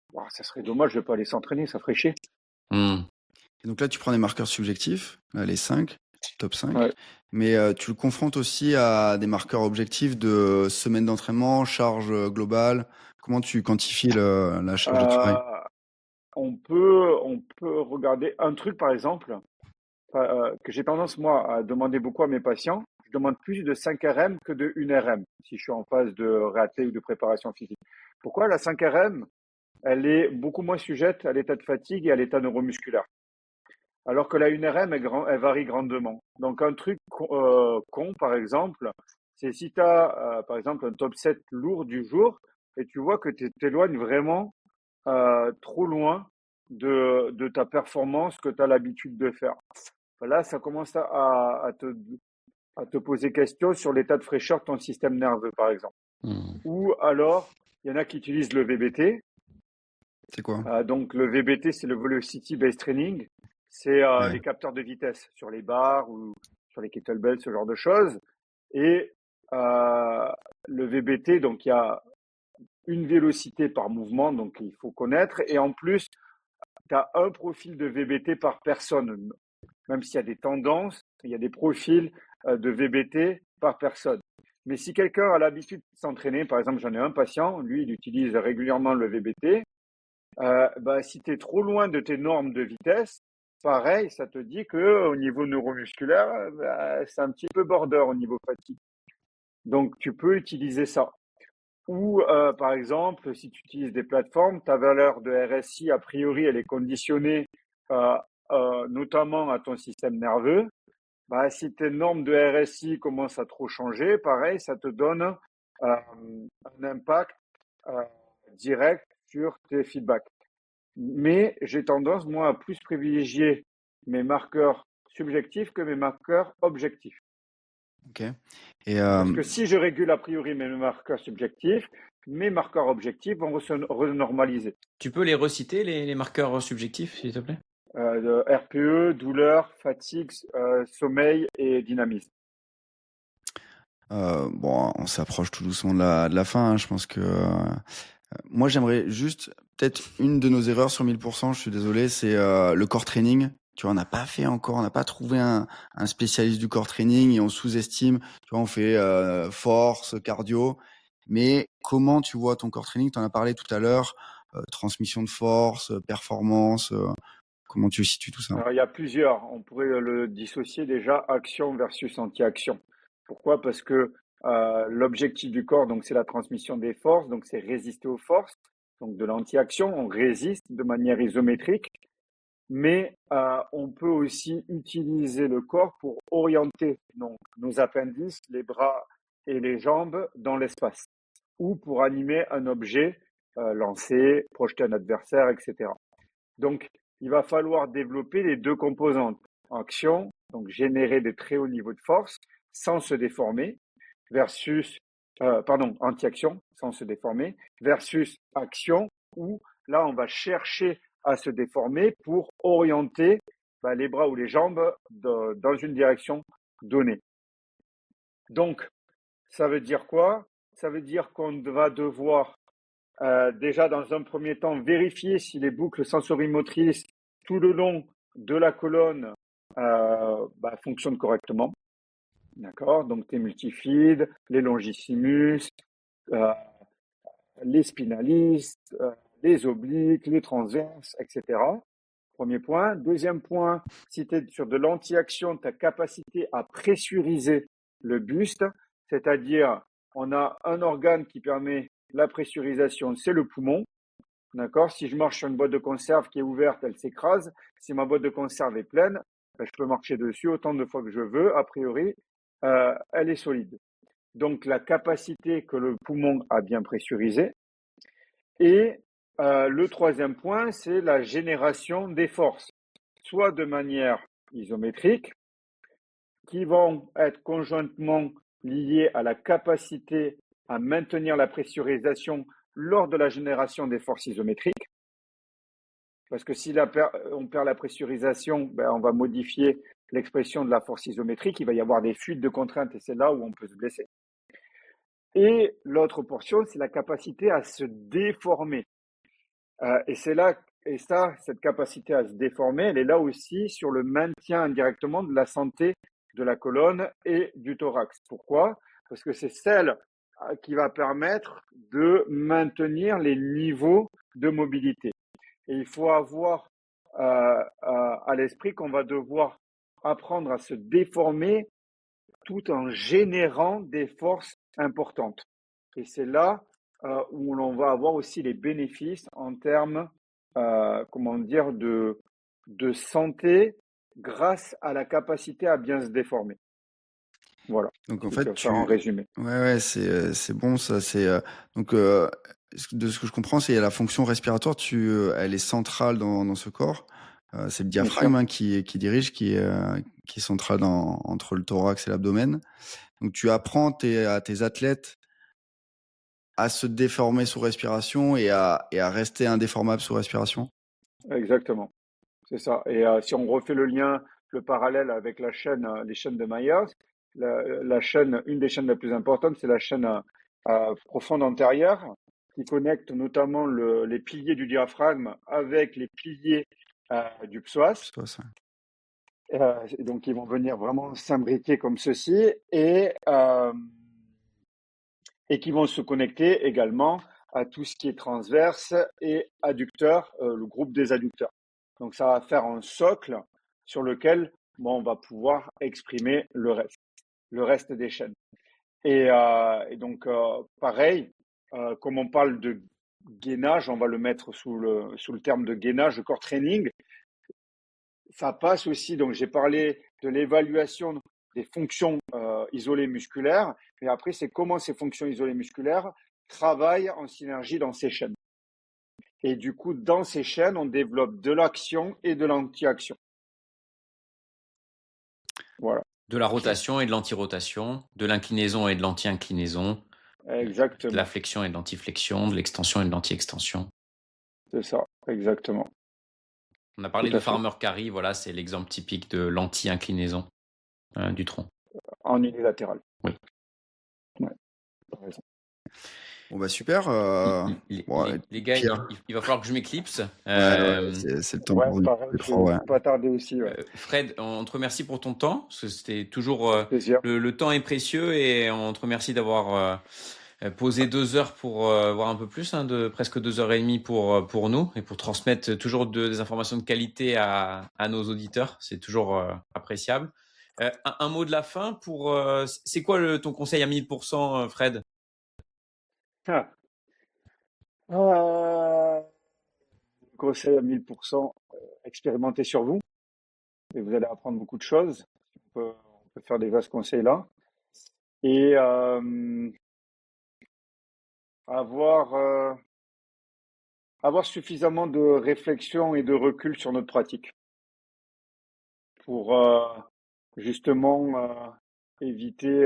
Ça serait dommage de ne pas aller s'entraîner, ça ferait chier. Et donc là, tu prends des marqueurs subjectifs, là, les 5, top 5, Ouais. mais tu le confrontes aussi à des marqueurs objectifs de semaine d'entraînement, charge globale. Comment tu quantifies la charge de travail? On peut regarder un truc, par exemple, que j'ai tendance, moi, à demander beaucoup à mes patients. Je demande plus de 5 RM que de 1 RM si je suis en phase de réathlé ou de préparation physique. Pourquoi? La 5 RM, elle est beaucoup moins sujette à l'état de fatigue et à l'état neuromusculaire. Alors que la 1 RM, elle varie grandement. Donc, un truc con, par exemple, c'est si tu as, par exemple, un top 7 lourd du jour et tu vois que tu t'éloignes vraiment trop loin de ta performance que tu as l'habitude de faire. Là, ça commence à te poser question sur l'état de fraîcheur de ton système nerveux, par exemple. Ou alors, il y en a qui utilisent le VBT. C'est quoi? Donc, le VBT, c'est le Velocity Based Training. C'est Ouais. les capteurs de vitesse sur les barres ou sur les kettlebells, ce genre de choses. Et le VBT, donc il y a une vélocité par mouvement, donc il faut connaître. Et en plus, tu as un profil de VBT par personne. Même s'il y a des tendances, il y a des profils de VBT par personne. Mais si quelqu'un a l'habitude de s'entraîner, par exemple, j'en ai un patient, lui, il utilise régulièrement le VBT. Si tu es trop loin de tes normes de vitesse, pareil, ça te dit que au niveau neuromusculaire, c'est un petit peu border au niveau fatigue. Donc, tu peux utiliser ça. Ou, par exemple, si tu utilises des plateformes, ta valeur de RSI, a priori, elle est conditionnée notamment à ton système nerveux. Si tes normes de RSI commencent à trop changer, pareil, ça te donne un impact direct sur tes feedbacks. Mais j'ai tendance, moi, à plus privilégier mes marqueurs subjectifs que mes marqueurs objectifs. Ok. Et Parce que si je régule a priori mes marqueurs subjectifs, mes marqueurs objectifs vont se renormaliser. Tu peux les reciter, les marqueurs subjectifs, s'il te plaît? De RPE, douleur, fatigue, sommeil et dynamisme. bon, on s'approche tout doucement de la fin, hein. Je pense que moi, j'aimerais juste peut-être une de nos erreurs sur 1000%, je suis désolé, c'est le core training. Tu vois, on n'a pas fait encore, on n'a pas trouvé un spécialiste du core training et on sous-estime. Tu vois, on fait force, cardio. Mais comment tu vois ton core training? Tu en as parlé tout à l'heure, transmission de force, performance. Comment tu situes tout ça? Alors, il y a plusieurs. On pourrait le dissocier déjà, action versus anti-action. Pourquoi? Parce que l'objectif du corps, donc, c'est la transmission des forces, donc c'est résister aux forces. Donc, de l'anti-action, on résiste de manière isométrique, mais on peut aussi utiliser le corps pour orienter nos appendices, les bras et les jambes dans l'espace, ou pour animer un objet, lancer, projeter un adversaire, etc. Donc, il va falloir développer les deux composantes. Action, donc générer des très hauts niveaux de force sans se déformer, versus, anti-action, sans se déformer, versus action, où là, on va chercher à se déformer pour orienter les bras ou les jambes dans une direction donnée. Donc, ça veut dire quoi? Ça veut dire qu'on va devoir déjà, dans un premier temps, vérifier si les boucles sensorimotrices tout le long de la colonne fonctionnent correctement. D'accord? Donc, tes multifides, les longissimus, les spinalis, les obliques, les transverses, etc. Premier point. Deuxième point, si tu es sur de l'anti-action, ta capacité à pressuriser le buste, c'est-à-dire on a un organe qui permet la pressurisation, c'est le poumon. D'accord? Si je marche sur une boîte de conserve qui est ouverte, elle s'écrase. Si ma boîte de conserve est pleine, je peux marcher dessus autant de fois que je veux. A priori, elle est solide. Donc, la capacité que le poumon a bien pressurisé. Et le troisième point, c'est la génération des forces, soit de manière isométrique, qui vont être conjointement liées à la capacité à maintenir la pressurisation lors de la génération des forces isométriques. Parce que si on perd la pressurisation, on va modifier l'expression de la force isométrique, il va y avoir des fuites de contraintes et c'est là où on peut se blesser. Et l'autre portion, c'est la capacité à se déformer. Et c'est là, et ça, cette capacité à se déformer, elle est là aussi sur le maintien indirectement de la santé de la colonne et du thorax. Pourquoi? Parce que c'est celle qui va permettre de maintenir les niveaux de mobilité. Et il faut avoir à l'esprit qu'on va devoir apprendre à se déformer tout en générant des forces importantes. Et c'est là où l'on va avoir aussi les bénéfices en termes, comment dire, de santé grâce à la capacité à bien se déformer. Voilà. Donc en C'est fait, ça en résumé. ouais, c'est bon ça. Donc de ce que je comprends, c'est la fonction respiratoire. Elle est centrale dans ce corps. C'est le Bien diaphragme sûr. qui dirige, qui est central entre le thorax et l'abdomen. Donc tu apprends à tes athlètes à se déformer sous respiration et à rester indéformable sous respiration. Exactement. C'est ça. Et si on refait le lien, le parallèle avec la chaîne, les chaînes de Myers, la chaîne, une des chaînes les plus importantes, c'est la chaîne profonde antérieure qui connecte notamment les piliers du diaphragme avec les piliers du psoas. C'est ça. Donc, ils vont venir vraiment s'imbriquer comme ceci et qui vont se connecter également à tout ce qui est transverse et adducteur, le groupe des adducteurs. Donc, ça va faire un socle sur lequel on va pouvoir exprimer le reste des chaînes. Et donc, pareil, comme on parle de gainage, on va le mettre sous le terme de gainage, de core training. Ça passe aussi, donc j'ai parlé de l'évaluation des fonctions isolées musculaires, mais après, c'est comment ces fonctions isolées musculaires travaillent en synergie dans ces chaînes. Et du coup, dans ces chaînes, on développe de l'action et de l'anti-action. Voilà. De la rotation et de l'anti-rotation, de l'inclinaison et de l'anti-inclinaison, Exactement. de la flexion et de l'anti-flexion, de l'extension et de l'anti-extension. C'est ça, exactement. On a parlé de Farmer Carry, voilà, c'est l'exemple typique de l'anti-inclinaison du tronc. En unilatéral. Oui. Ouais, t'as raison. Bon bah super. Les gars, il va falloir que je m'éclipse. Ouais, c'est le temps pour pareil, je vais pas tarder aussi. Ouais. Fred, on te remercie pour ton temps, parce que c'était toujours plaisir. Le temps est précieux et on te remercie d'avoir posé 2 heures pour voir un peu plus, de presque 2 heures et demie pour nous et pour transmettre toujours des informations de qualité à nos auditeurs. C'est toujours appréciable. Un mot de la fin pour. C'est quoi ton conseil à 1000%, Fred? Conseil à 1000%, expérimentez sur vous et vous allez apprendre beaucoup de choses. On peut faire déjà ce conseil-là. Et avoir suffisamment de réflexion et de recul sur notre pratique pour justement éviter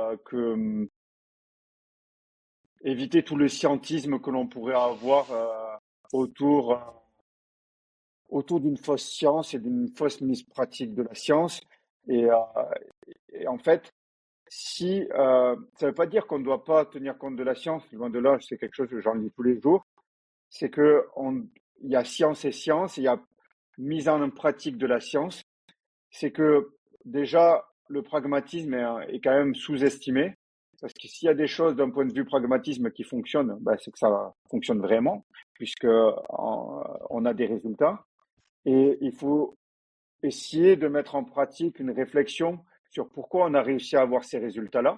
tout le scientisme que l'on pourrait avoir autour d'une fausse science et d'une fausse mise pratique de la science. Et en fait, ça ne veut pas dire qu'on ne doit pas tenir compte de la science. Loin de là, c'est quelque chose que j'en lis tous les jours. C'est que il y a science et science, il y a mise en pratique de la science. C'est que déjà, le pragmatisme est quand même sous-estimé. Parce que s'il y a des choses d'un point de vue pragmatisme qui fonctionnent, c'est que ça fonctionne vraiment, puisque on a des résultats. Et il faut essayer de mettre en pratique une réflexion sur pourquoi on a réussi à avoir ces résultats-là.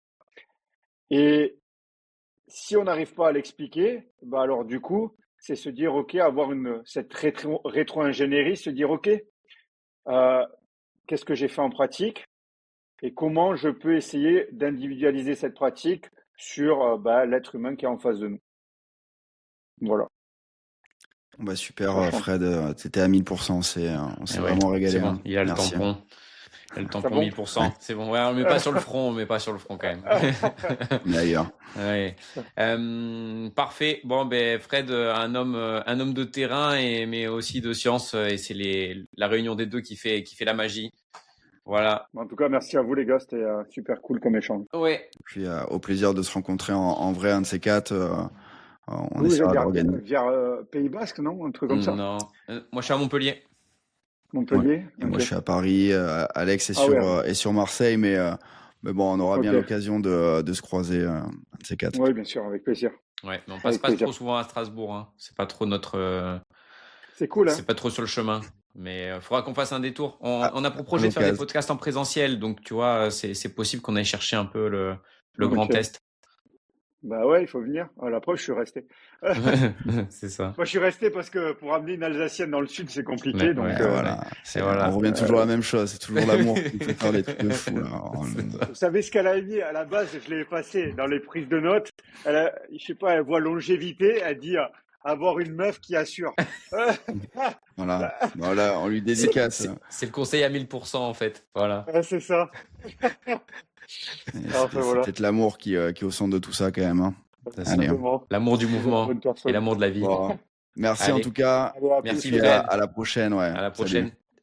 Et si on n'arrive pas à l'expliquer, alors du coup, c'est se dire, OK, avoir cette rétro-ingénierie, se dire, OK, qu'est-ce que j'ai fait en pratique et comment je peux essayer d'individualiser cette pratique sur l'être humain qui est en face de nous. Voilà. Super, Fred, t'étais à 1000%, on s'est vraiment régalé. C'est bon, il y a le Merci. tampon. Le tampon 1000%. Ouais. C'est bon, on le met pas sur le front, quand même. D'ailleurs. Ouais. Parfait. Bon, Fred, un homme de terrain mais aussi de science, et c'est la réunion des deux qui fait la magie. Voilà. En tout cas, merci à vous les gars, c'était super cool comme échange. Ouais. Puis au plaisir de se rencontrer en vrai, un de ces quatre. on Vous essaiera êtes d'organiser. vers Pays Basque, non? Un truc comme ça? Non. Moi, je suis à Montpellier. Montpellier? Et moi, Ok. je suis à Paris. Alex Ah ouais, est sur Marseille, mais bon, on aura bien ok. l'occasion de se croiser, un de ces quatre. Oui, bien sûr, avec plaisir. Ouais, mais on passe Avec pas plaisir. trop souvent à Strasbourg, hein. C'est pas trop notre. C'est cool, hein? C'est pas trop sur le chemin. Mais il faudra qu'on fasse un détour. À, On a pour à projet de faire des l'occasion. podcasts en présentiel, donc tu vois, c'est possible qu'on aille chercher un peu le Grand Ok. Est. Bah ouais, il faut venir. La preuve, je suis resté. C'est ça. Moi, je suis resté parce que pour amener une Alsacienne dans le sud, c'est compliqué. Ouais, Donc, ouais, Ouais, ouais. voilà. Et voilà. On revient toujours à la même chose. C'est toujours l'amour qui nous fait faire des trucs de fou, là. C'est ça. vous savez ce qu'elle a mis à la base, je l'ai effacé dans les prises de notes. Je sais pas, elle voit longévité, elle dit avoir une meuf qui assure. Voilà. Voilà, on lui C'est dédicace. c'est le conseil à 1000% en fait. Voilà. Ouais, c'est ça. C'est Enfin, voilà. peut-être l'amour qui est au centre de tout ça, quand même. Hein. C'est ça. Allez. Exactement. L'amour du mouvement Bonne et personne. l'amour de la vie. Bon. Merci en Allez. tout cas. Allez, à Merci plus. Et Fidèle. à la prochaine. Ouais. À la Salut. prochaine.